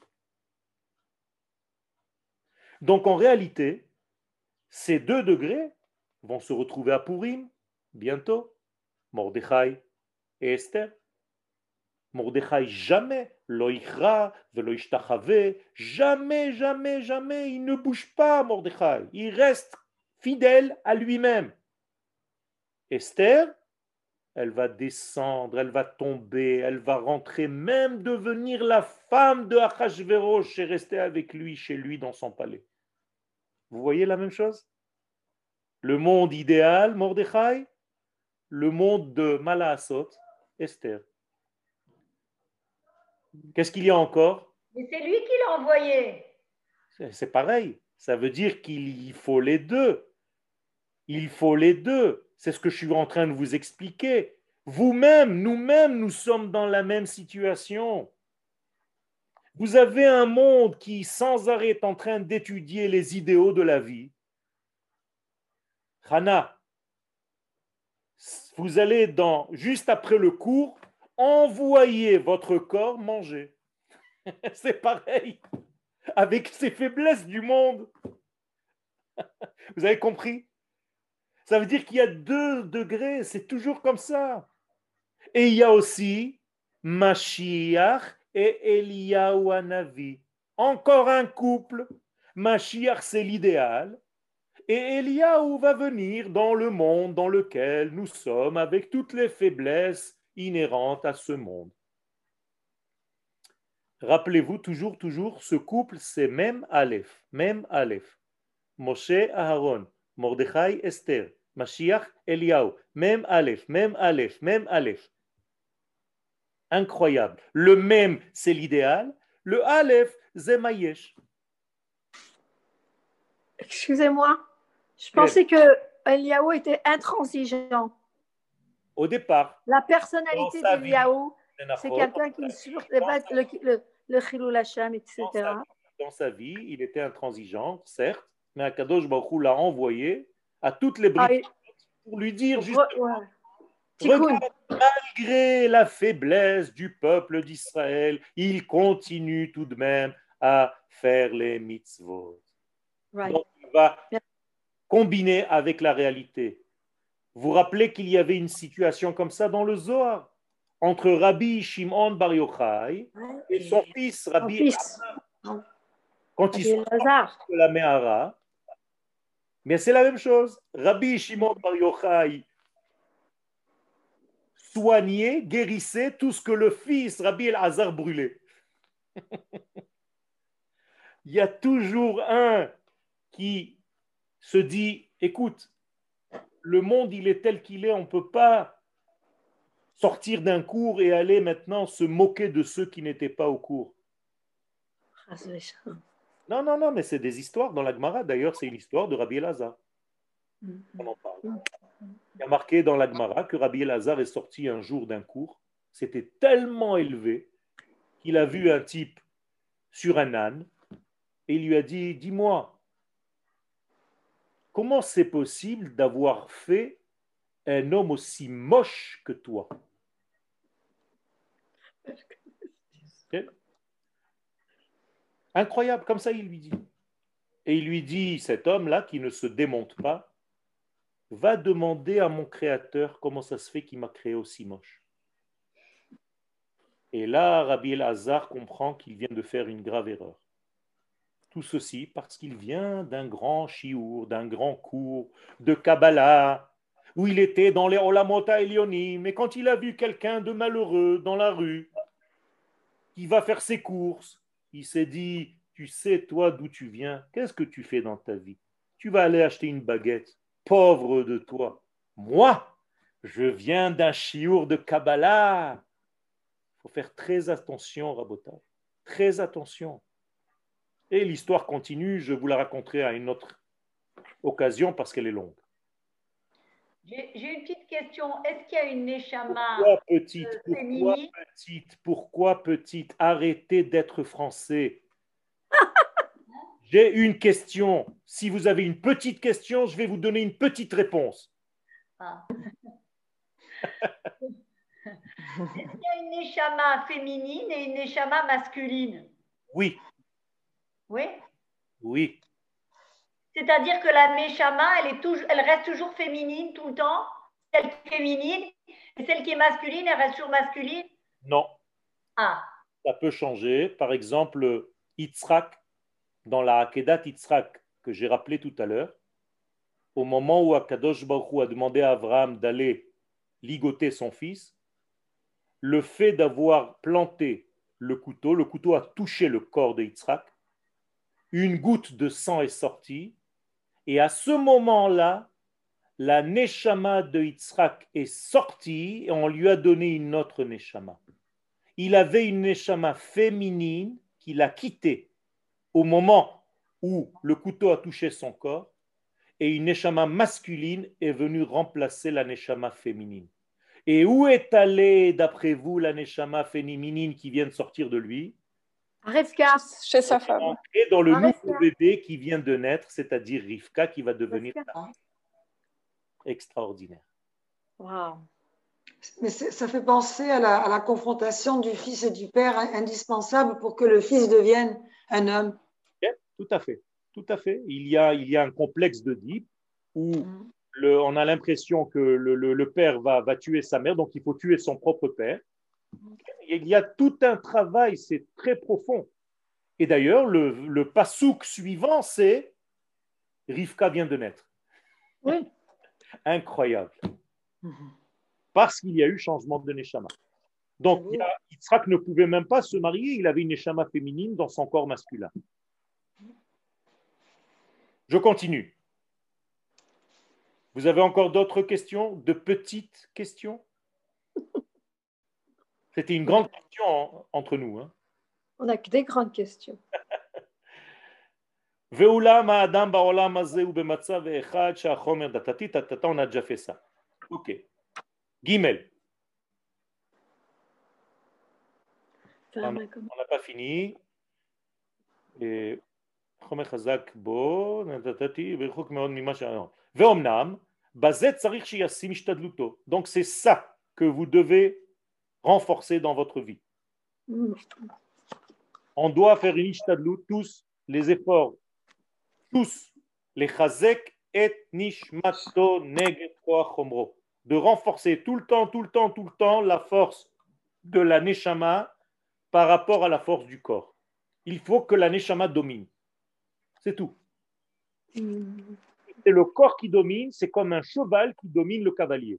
Donc en réalité, ces deux degrés vont se retrouver à Purim bientôt. Mordechai et Esther. Mordechai jamais, lo ichra, velo ishtachave, jamais, jamais, jamais, il ne bouge pas Mordechai. Il reste fidèle à lui-même. Esther, elle va descendre, elle va tomber, elle va rentrer, même devenir la femme de Achashverosh et rester avec lui, chez lui, dans son palais. Vous voyez la même chose? Le monde idéal, Mordechai, le monde de Malasot, Esther. Qu'est-ce qu'il y a encore? Mais c'est lui qui l'a envoyé. C'est, c'est pareil. Ça veut dire qu'il faut les deux. Il faut les deux. C'est ce que je suis en train de vous expliquer. Vous-même, nous-mêmes, nous sommes dans la même situation. Vous avez un monde qui, sans arrêt, est en train d'étudier les idéaux de la vie. Hana, vous allez dans, juste après le cours, envoyer votre corps manger. C'est pareil, avec ces faiblesses du monde. Vous avez compris? Ça veut dire qu'il y a deux degrés, c'est toujours comme ça. Et il y a aussi Mashiach et Eliyahu Hanavi. encore un couple, Mashiach c'est l'idéal, et Eliyahu va venir dans le monde dans lequel nous sommes avec toutes les faiblesses inhérentes à ce monde. Rappelez-vous toujours, toujours, ce couple c'est même Aleph, même Aleph. Moshe Aharon, Mordechai Esther, Mashiach Eliyahu, même Aleph, même Aleph, même Aleph. Incroyable. Le même c'est l'idéal, le Aleph c'est Mayesh. Excusez-moi, je pensais que Eliaou était intransigeant. Au départ, La personnalité dans sa vie, d'Eliaou, c'est Nachon, quelqu'un qui ne supportait pas le, le, le Chilul Hashem, dans sa, et cetera. vie, dans sa vie, il était intransigeant, certes, mais Akadosh Baruch Hu l'a envoyé à toutes les Ah, briques il- pour lui dire Re- justement, ouais. Tikkun. regarde, malgré la faiblesse du peuple d'Israël, il continue tout de même à faire les mitzvot. Right. Donc, il va Bien. combiner avec la réalité. Vous vous rappelez qu'il y avait une situation comme ça dans le Zohar entre Rabbi Shimon Bar Yochai Ouais. et son fils Son Rabbi fils, quand ils Rabbi sont Lazare. de la Mehara. Mais c'est la même chose. Rabbi Shimon Bar Yochai soignait, guérissait tout ce que le fils Rabbi Elazar brûlait. Il y a toujours un qui se dit, écoute, le monde il est tel qu'il est, on ne peut pas sortir d'un cours et aller maintenant se moquer de ceux qui n'étaient pas au cours. Non, non, non, mais c'est des histoires dans la Gemara. D'ailleurs, c'est une histoire de Rabbi Elazar. On en parle. Il y a marqué dans la Gemara que Rabbi Elazar est sorti un jour d'un cours. C'était tellement élevé qu'il a vu un type sur un âne et il lui a dit, dis-moi, comment c'est possible d'avoir fait un homme aussi moche que toi? Okay. Incroyable, comme ça il lui dit. Et il lui dit, cet homme-là qui ne se démonte pas, va demander à mon créateur comment ça se fait qu'il m'a créé aussi moche. Et là, Rabbi Elazar comprend qu'il vient de faire une grave erreur. Tout ceci parce qu'il vient d'un grand chiour, d'un grand cours de Kabbalah, où il était dans les Olamota Elyonim, mais quand il a vu quelqu'un de malheureux dans la rue, qui va faire ses courses, il s'est dit, tu sais toi d'où tu viens, qu'est-ce que tu fais dans ta vie? Tu vas aller acheter une baguette, pauvre de toi. Moi, je viens d'un chiour de Kabbalah. Il faut faire très attention, Rabotai, très attention. Et l'histoire continue, je vous la raconterai à une autre occasion parce qu'elle est longue. J'ai j'ai une petite question. Est-ce qu'il y a une Neshama Pourquoi petite? euh, Pourquoi féminine? petite? Pourquoi petite? Arrêtez d'être français. J'ai une question. Si vous avez une petite question, je vais vous donner une petite réponse. Ah. Est-ce qu'il y a une Neshama féminine et une Neshama masculine? Oui, Oui. oui. C'est-à-dire que la Neshama, elle, est toujours, elle reste toujours féminine tout le temps. Celle qui est féminine et celle qui est masculine, elle reste toujours masculine. Non, Ah, ça peut changer. Par exemple, Yitzhak, dans la Akedat Yitzhak que j'ai rappelé tout à l'heure, au moment où Akadosh Baruch Hu a demandé à Abraham d'aller ligoter son fils, le fait d'avoir planté le couteau, le couteau a touché le corps de Yitzhak, une goutte de sang est sortie, et à ce moment-là, la Neshama de Yitzhak est sortie et on lui a donné une autre Neshama. Il avait une Neshama féminine qu'il a quittée au moment où le couteau a touché son corps, et une Neshama masculine est venue remplacer la Neshama féminine. Et où est allée, d'après vous, la Neshama féminine qui vient de sortir de lui? Rivka. Chez sa femme. Et dans le Ah, nouveau Rivka. bébé qui vient de naître, c'est-à-dire Rivka, qui va devenir Rivka. extraordinaire. Wow. Mais c'est- ça fait penser à la, à la confrontation du fils et du père, hein, indispensable pour que le fils devienne un homme. Ok, tout à fait, tout à fait. Il y a, il y a un complexe d'Oedipe où Mm. le, on a l'impression que le, le- le père va, va tuer sa mère, donc il faut tuer son propre père. Il y a tout un travail, c'est très profond. Et d'ailleurs, le, le pasouk suivant, c'est Rivka vient de naître. Oui. Incroyable. Parce qu'il y a eu changement de Neshama. Donc, il y a, Yitzhak ne pouvait même pas se marier, il avait une Neshama féminine dans son corps masculin. Je continue. Vous avez encore d'autres questions, de petites questions? C'était une grande question en, entre nous. Hein. On n'a que des grandes questions. On a déjà fait ça. Ok. Gimel. On n'a pas fini. Et... donc c'est ça que vous devez renforcer dans votre vie. On doit faire une ishtadlut, tous les efforts, tous les chazek et nishmato neged koach chomro, de renforcer tout le temps, tout le temps, tout le temps la force de la neshama par rapport à la force du corps. Il faut que la neshama domine. C'est tout. C'est le corps qui domine, c'est comme un cheval qui domine le cavalier.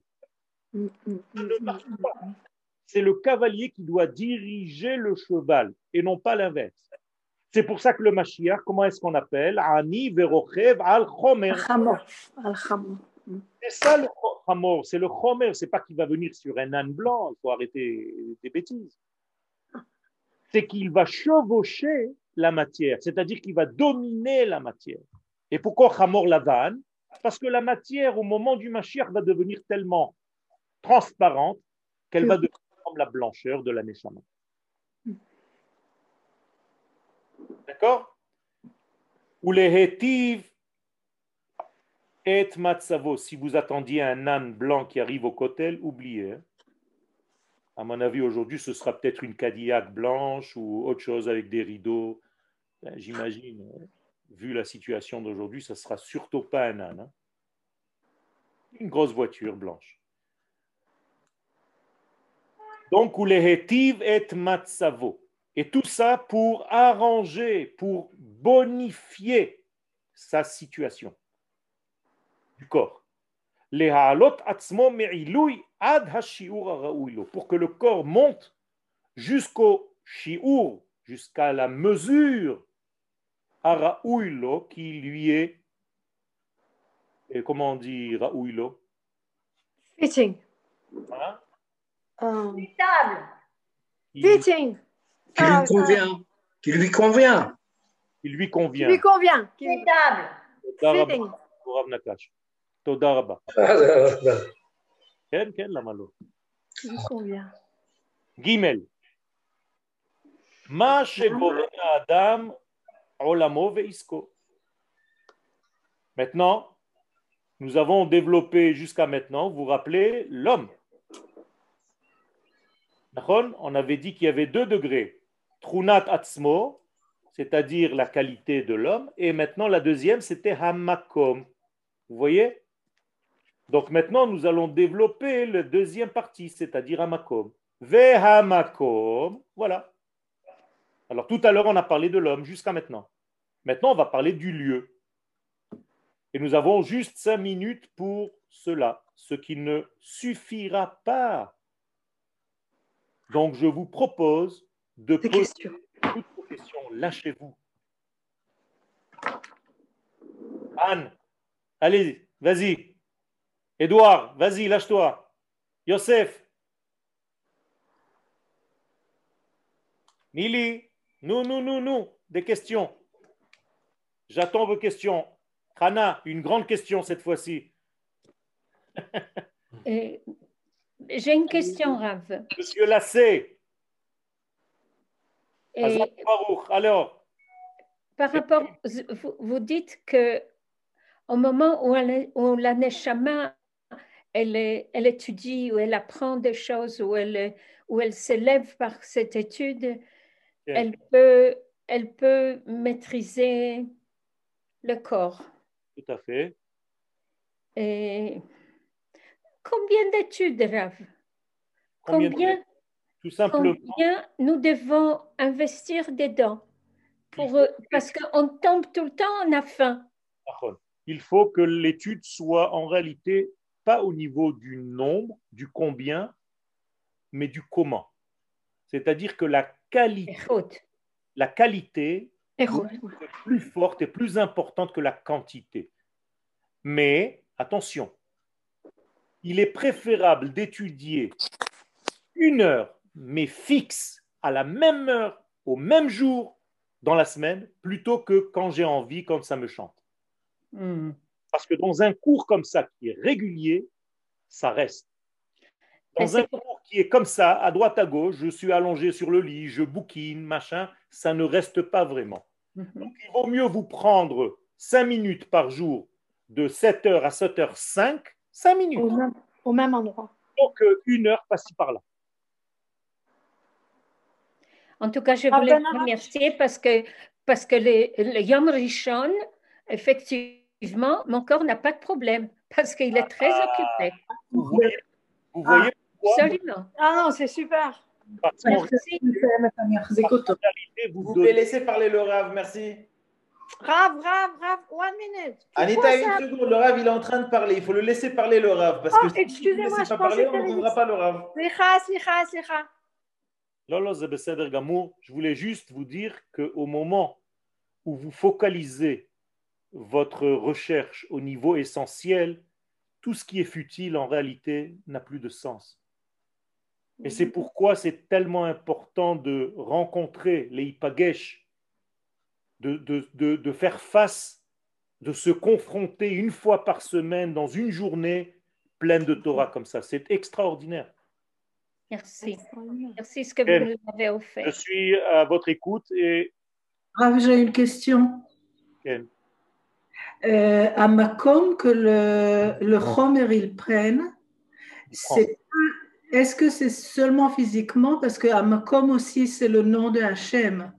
C'est le cavalier qui doit diriger le cheval et non pas l'inverse. C'est pour ça que le Mashiach, comment est-ce qu'on appelle? Ani verochev al chomer. C'est ça le chomer, c'est le chomer. C'est pas qu'il va venir sur un âne blanc, il faut arrêter des bêtises. C'est qu'il va chevaucher la matière, c'est-à-dire qu'il va dominer la matière. Et pourquoi Chamor Lavan? Parce que la matière, au moment du Mashiach, va devenir tellement transparente qu'elle va devenir comme la blancheur de la Neshama. D'accord? Ou les hétiv et matzavo. Si vous attendiez un âne blanc qui arrive au kotel, oubliez. Hein? À mon avis, aujourd'hui, ce sera peut-être une Cadillac blanche ou autre chose avec des rideaux. Ben, j'imagine, vu la situation d'aujourd'hui, ça ne sera surtout pas un âne. Hein? Une grosse voiture blanche. Donc, ou les hétiv et matzavo. Et tout ça pour arranger, pour bonifier sa situation du corps. Pour que le corps monte jusqu'au shi'ur, jusqu'à la mesure araouilo qui lui est, et comment on dit raouilo? Fitting. Hein? Um, Stable. fitting. Qui lui convient. Qui lui convient. Il lui convient. Qui lui convient. Qui lui... Stable. Fitting. תודה רבה. כן, כן, למה לא? ג' מה שגורם לאדם עולמו ועסקו. Maintenant, nous avons développé jusqu'à maintenant, vous vous rappelez, l'homme. On avait dit qu'il y avait deux degrés. Trunat atzmo, c'est-à-dire la qualité de l'homme, et maintenant la deuxième, c'était hamakom. Vous voyez? Donc maintenant, nous allons développer la deuxième partie, c'est-à-dire hamakom. Vehamakom, voilà. Alors tout à l'heure, on a parlé de l'homme jusqu'à maintenant. Maintenant, on va parler du lieu. Et nous avons juste cinq minutes pour cela, ce qui ne suffira pas. Donc je vous propose de Des poser questions. toutes vos questions. Lâchez-vous. Anne, allez, vas-y. Édouard, vas-y, lâche-toi. Yosef. Nili, nous, nous, nous, nous, des questions. J'attends vos questions. Hana, une grande question cette fois-ci. Euh, J'ai une question, Rav. Monsieur Lassé. Et Hazak Baruch. Alors, par rapport, vous, vous dites que au moment où, elle, où la Neshama, elle, est- elle étudie, ou elle apprend des choses, où elle, où elle s'élève par cette étude, elle peut, elle peut maîtriser le corps. tout à fait. Et combien d'études, Rav? Combien de- Combien, Tout simplement, combien nous devons investir dedans pour, parce qu'on tombe tout le temps, on a faim. Il faut que l'étude soit en réalité pas au niveau du nombre, du combien, mais du comment. C'est-à-dire que la qualité, la qualité est plus forte et plus importante que la quantité. Mais attention, il est préférable d'étudier une heure, mais fixe, à la même heure, au même jour, dans la semaine, plutôt que quand j'ai envie, quand ça me chante. Mm. Parce que dans un cours comme ça, qui est régulier, ça reste. Dans un cours qui est comme ça, à droite, à gauche, je suis allongé sur le lit, je bouquine, machin, ça ne reste pas vraiment. Mm-hmm. Donc, il vaut mieux vous prendre cinq minutes par jour, de sept heures à sept heures cinq, cinq minutes. Au même, au même endroit. Donc, une heure par-ci, par-là. En tout cas, je voulais vous remercier parce que, parce que le, le Yom Rishon, effectivement, mon corps n'a pas de problème parce qu'il est très ah, occupé. Vous voyez, vous voyez ah, absolument. Ah non, c'est super. Parce merci. Vous pouvez laisser parler le Rav, merci. Rav, Rav, Rav, one minute. Anita, une seconde, le Rav, il est en train de parler. Il faut le laisser parler, le Rav. Parce oh, que si excusez-moi, je pas parler, on n'entendra pas le Rav. Slicha, slicha, slicha. Lolo, je voulais juste vous dire qu'au moment où vous focalisez votre recherche au niveau essentiel, tout ce qui est futile en réalité n'a plus de sens. Et c'est pourquoi c'est tellement important de rencontrer les Hipagesh, de, de, de, de faire face, de se confronter une fois par semaine dans une journée pleine de Torah comme ça. C'est extraordinaire. Merci. Merci ce que vous nous avez offert. Je suis à votre écoute et... Ah, j'ai une question. Ken. Euh, à Makom, que le, le Chomer, ils prennent, c'est, est-ce que c'est seulement physiquement? Parce qu'à Makom aussi, c'est le nom de Hachem.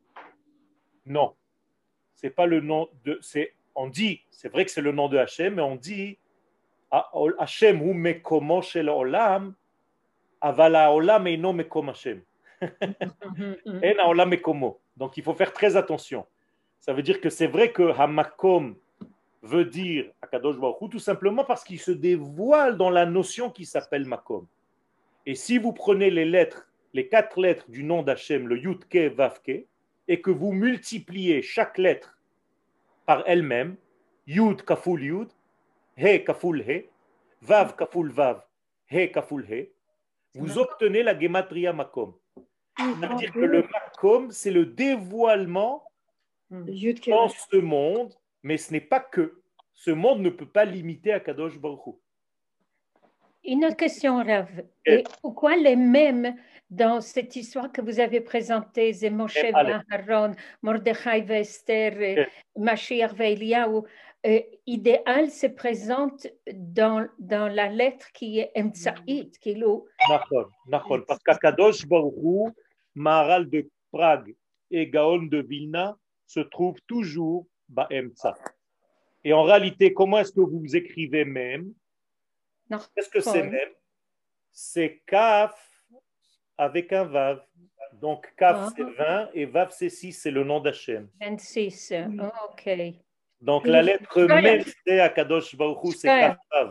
Non. C'est pas le nom de... C'est, on dit, c'est vrai que c'est le nom de Hachem, mais on dit Hachem hu mekomo shel olam aval haolam eino mekom Hachem. En haolam mekomo. Donc il faut faire très attention. Ça veut dire que c'est vrai que Hamakom veut dire Akadosh Baruch Hu tout simplement parce qu'il se dévoile dans la notion qui s'appelle Makom. Et si vous prenez les lettres, les quatre lettres du nom d'Hachem, le Yud-Ke, Vav-Ke, et que vous multipliez chaque lettre par elle-même, Yud kaful Yud, He kaful He, Vav kaful Vav, He kaful He, vous obtenez la Gematria Makom. C'est-à-dire que le Makom, c'est le dévoilement dans ce monde, mais ce n'est pas que. Ce monde ne peut pas limiter à Kadosh Baruch Hu. Une autre question, Rav. Et pourquoi les mêmes dans cette histoire que vous avez présentée, c'est Moshe et Aaron, Mordechai et Esther, Mashiach et Eliyahu, euh, idéal se présente dans, dans la lettre qui est Emtsaït, qui est l'eau. D'accord, d'accord. Parce qu'Akadosh Baruch Hu, Maharal de Prague et Gaon de Vilna se trouvent toujours Ba'emtsa. Et en réalité, comment est-ce que vous écrivez même? Qu'est-ce que c'est même? C'est Kaf avec un Vav. Donc Kaf c'est vingt et Vav c'est six, c'est le nom d'Hachem. vingt-six, oh, ok. Donc la lettre même c'est Akadosh Baruch Hu, c'est Kaf Vav.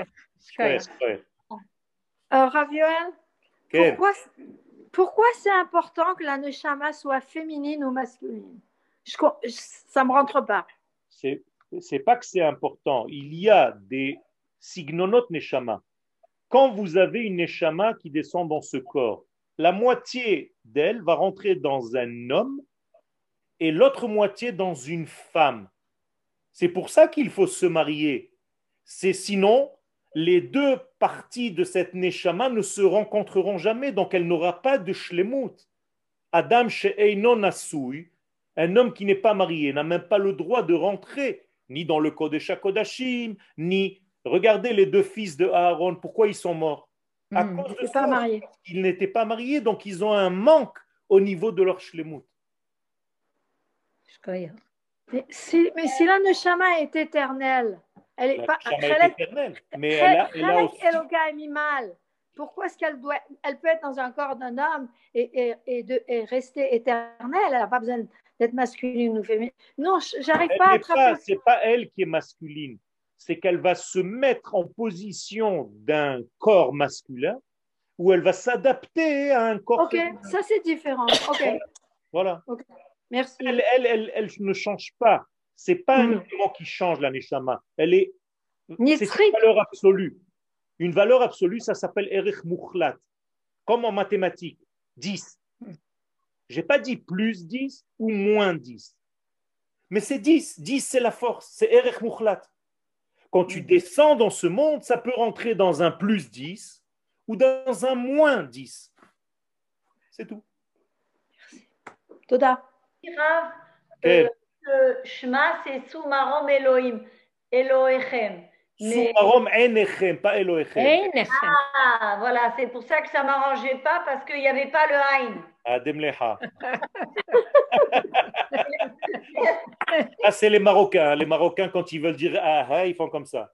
Alors Rav Yoel, pourquoi, pourquoi c'est important que la Neshama soit féminine ou masculine? Je, ça ne me rentre pas. C'est, c'est pas que c'est important. Il y a des signonot Neshama. Quand vous avez une Neshama qui descend dans ce corps, la moitié d'elle va rentrer dans un homme et l'autre moitié dans une femme. C'est pour ça qu'il faut se marier. C'est sinon, les deux parties de cette Neshama ne se rencontreront jamais, donc elle n'aura pas de shlemut. Adam she'eino nasui, un homme qui n'est pas marié, n'a même pas le droit de rentrer ni dans le Kodesh HaKodashim, ni... Regardez les deux fils de Aaron, pourquoi ils sont morts? À mmh, cause de pas mariés. Ils n'étaient pas mariés, donc ils ont un manque au niveau de leur shlemut. Mais si, mais si la Neshama est éternelle, elle est la pas est éternelle, mais elle a, elle a aussi... pourquoi est-ce qu'elle doit, elle peut être dans un corps d'un homme et, et, et, de, et rester éternelle? Elle n'a pas besoin d'être masculine ou féminine. Non, j'arrive pas à attraper. C'est pas elle qui est masculine, c'est qu'elle va se mettre en position d'un corps masculin où elle va s'adapter à un corps Ok, féminin. Ça c'est différent. Ok. Voilà. Okay. Merci. Elle, elle, elle, elle ne change pas. C'est pas un mm. élément qui change la neshama. Elle est, c'est une valeur absolue. Une valeur absolue, ça s'appelle erich mukhlat. Comme en mathématiques, dix. Je n'ai pas dit plus dix ou moins dix. Mais c'est dix. dix, c'est la force. C'est erich mukhlat. Quand tu descends dans ce monde, ça peut rentrer dans un plus dix ou dans un moins dix. C'est tout. Merci. Toda. Euh, euh, Shema, c'est Soumarom Elohim, Elohechem. Soumarom Enechem, pas Elohechem. Ah, voilà, c'est pour ça que ça ne m'arrangeait pas, parce qu'il n'y avait pas le Aïn. Ademleha. Ah, c'est les Marocains. Les Marocains, quand ils veulent dire ah, ah ils font comme ça.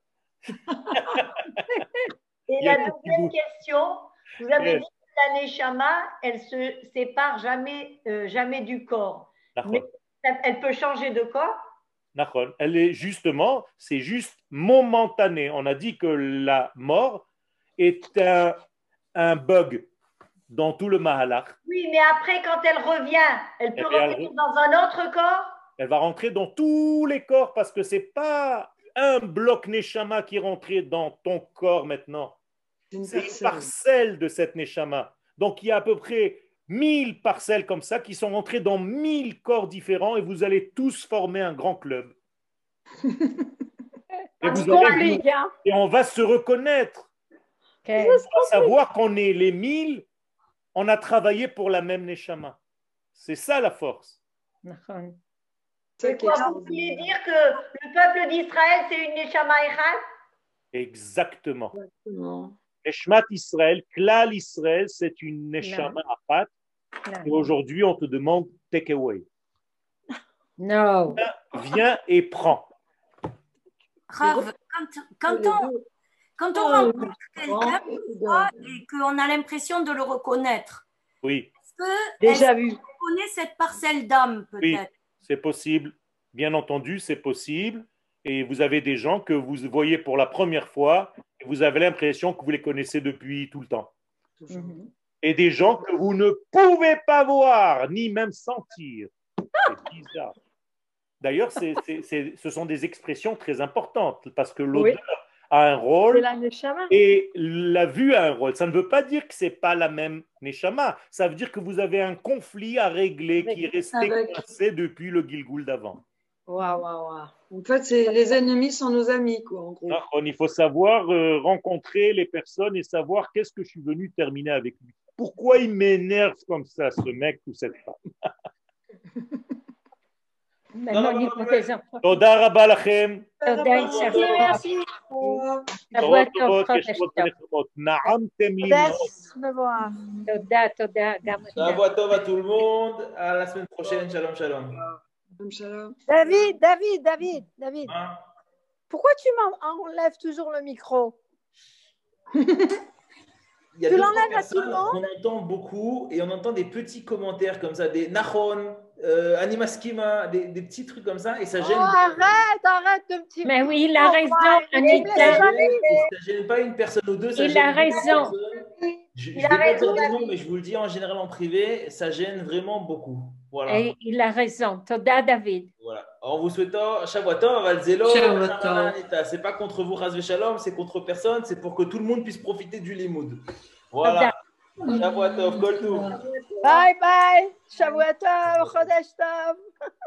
Et la deuxième question, vous avez dit que la Neshama, elle ne se sépare jamais, euh, jamais du corps. Mais elle peut changer de corps? Elle est justement, c'est juste momentané. On a dit que la mort est un, un bug dans tout le Mahalach. Oui, mais après, quand elle revient, elle peut rentrer elle... dans un autre corps? Elle va rentrer dans tous les corps parce que ce n'est pas un bloc Neshama qui est rentré dans ton corps maintenant. C'est une parcelle de cette Neshama. Donc, il y a à peu près mille parcelles comme ça qui sont rentrées dans mille corps différents et vous allez tous former un grand club. et, vous allez, et on va se reconnaître. Okay. On va savoir qu'on est les mille, on a travaillé pour la même Neshama. C'est ça la force. C'est quoi, vous voulez dire que le peuple d'Israël, c'est une Neshama Echad? Exactement. Exactement. Neshmat Israël, Klal Israël, c'est une Neshama Achat. Et aujourd'hui, on te demande take away. Non. Viens, viens et prends. Rav, quand, quand on, quand on rencontre quelqu'un et qu'on a l'impression de le reconnaître, oui. est-ce que déjà est-ce vu. qu'on connaît cette parcelle d'âme peut-être? Oui, c'est possible. Bien entendu, c'est possible. Et vous avez des gens que vous voyez pour la première fois et vous avez l'impression que vous les connaissez depuis tout le temps. Mm-hmm. Et des gens que vous ne pouvez pas voir, ni même sentir. C'est bizarre. D'ailleurs, c'est, c'est, c'est, ce sont des expressions très importantes parce que l'odeur oui. a un rôle et la vue a un rôle. Ça ne veut pas dire que ce n'est pas la même Neshama. Ça veut dire que vous avez un conflit à régler avec, qui est resté avec... coincé depuis le Gilgoul d'avant. Waouh, waouh, waouh. En fait, c'est, les ennemis sont nos amis, quoi, en gros. Alors, il faut savoir euh, rencontrer les personnes et savoir qu'est-ce que je suis venu terminer avec lui. Pourquoi il m'énerve comme ça, ce mec ou cette femme? Maintenant, il faut des enfants. Toda rabba lachem. Toda merci. Na'amtem li. Toda, toda. Shavua tov à tout le monde. À la semaine prochaine. Shalom, shalom. Shalom. David, David, David, David. Hein? Pourquoi tu m'enlèves toujours le micro? Il y a tu deux, l'enlèves à tout le monde? On entend beaucoup et on entend des petits commentaires comme ça, des Nahon, euh, Animaskima, des, des petits trucs comme ça et ça gêne. Oh, arrête, arrête de me tirer. Mais oui, il a raison, Anita. Ça gêne pas une personne ou deux. Ça il a raison. Je ne vais pas dire des noms, mais je vous le dis en général en privé, ça gêne vraiment beaucoup. Voilà. Et il a raison. Toda, David. Voilà. En vous souhaitant Shavua tov, Valzelo, c'est pas contre vous, Chas v'Shalom, c'est contre personne, c'est pour que tout le monde puisse profiter du limoud. Voilà. Shavua tov, kol tov. Bye bye. Shavua tov, chodesh tov.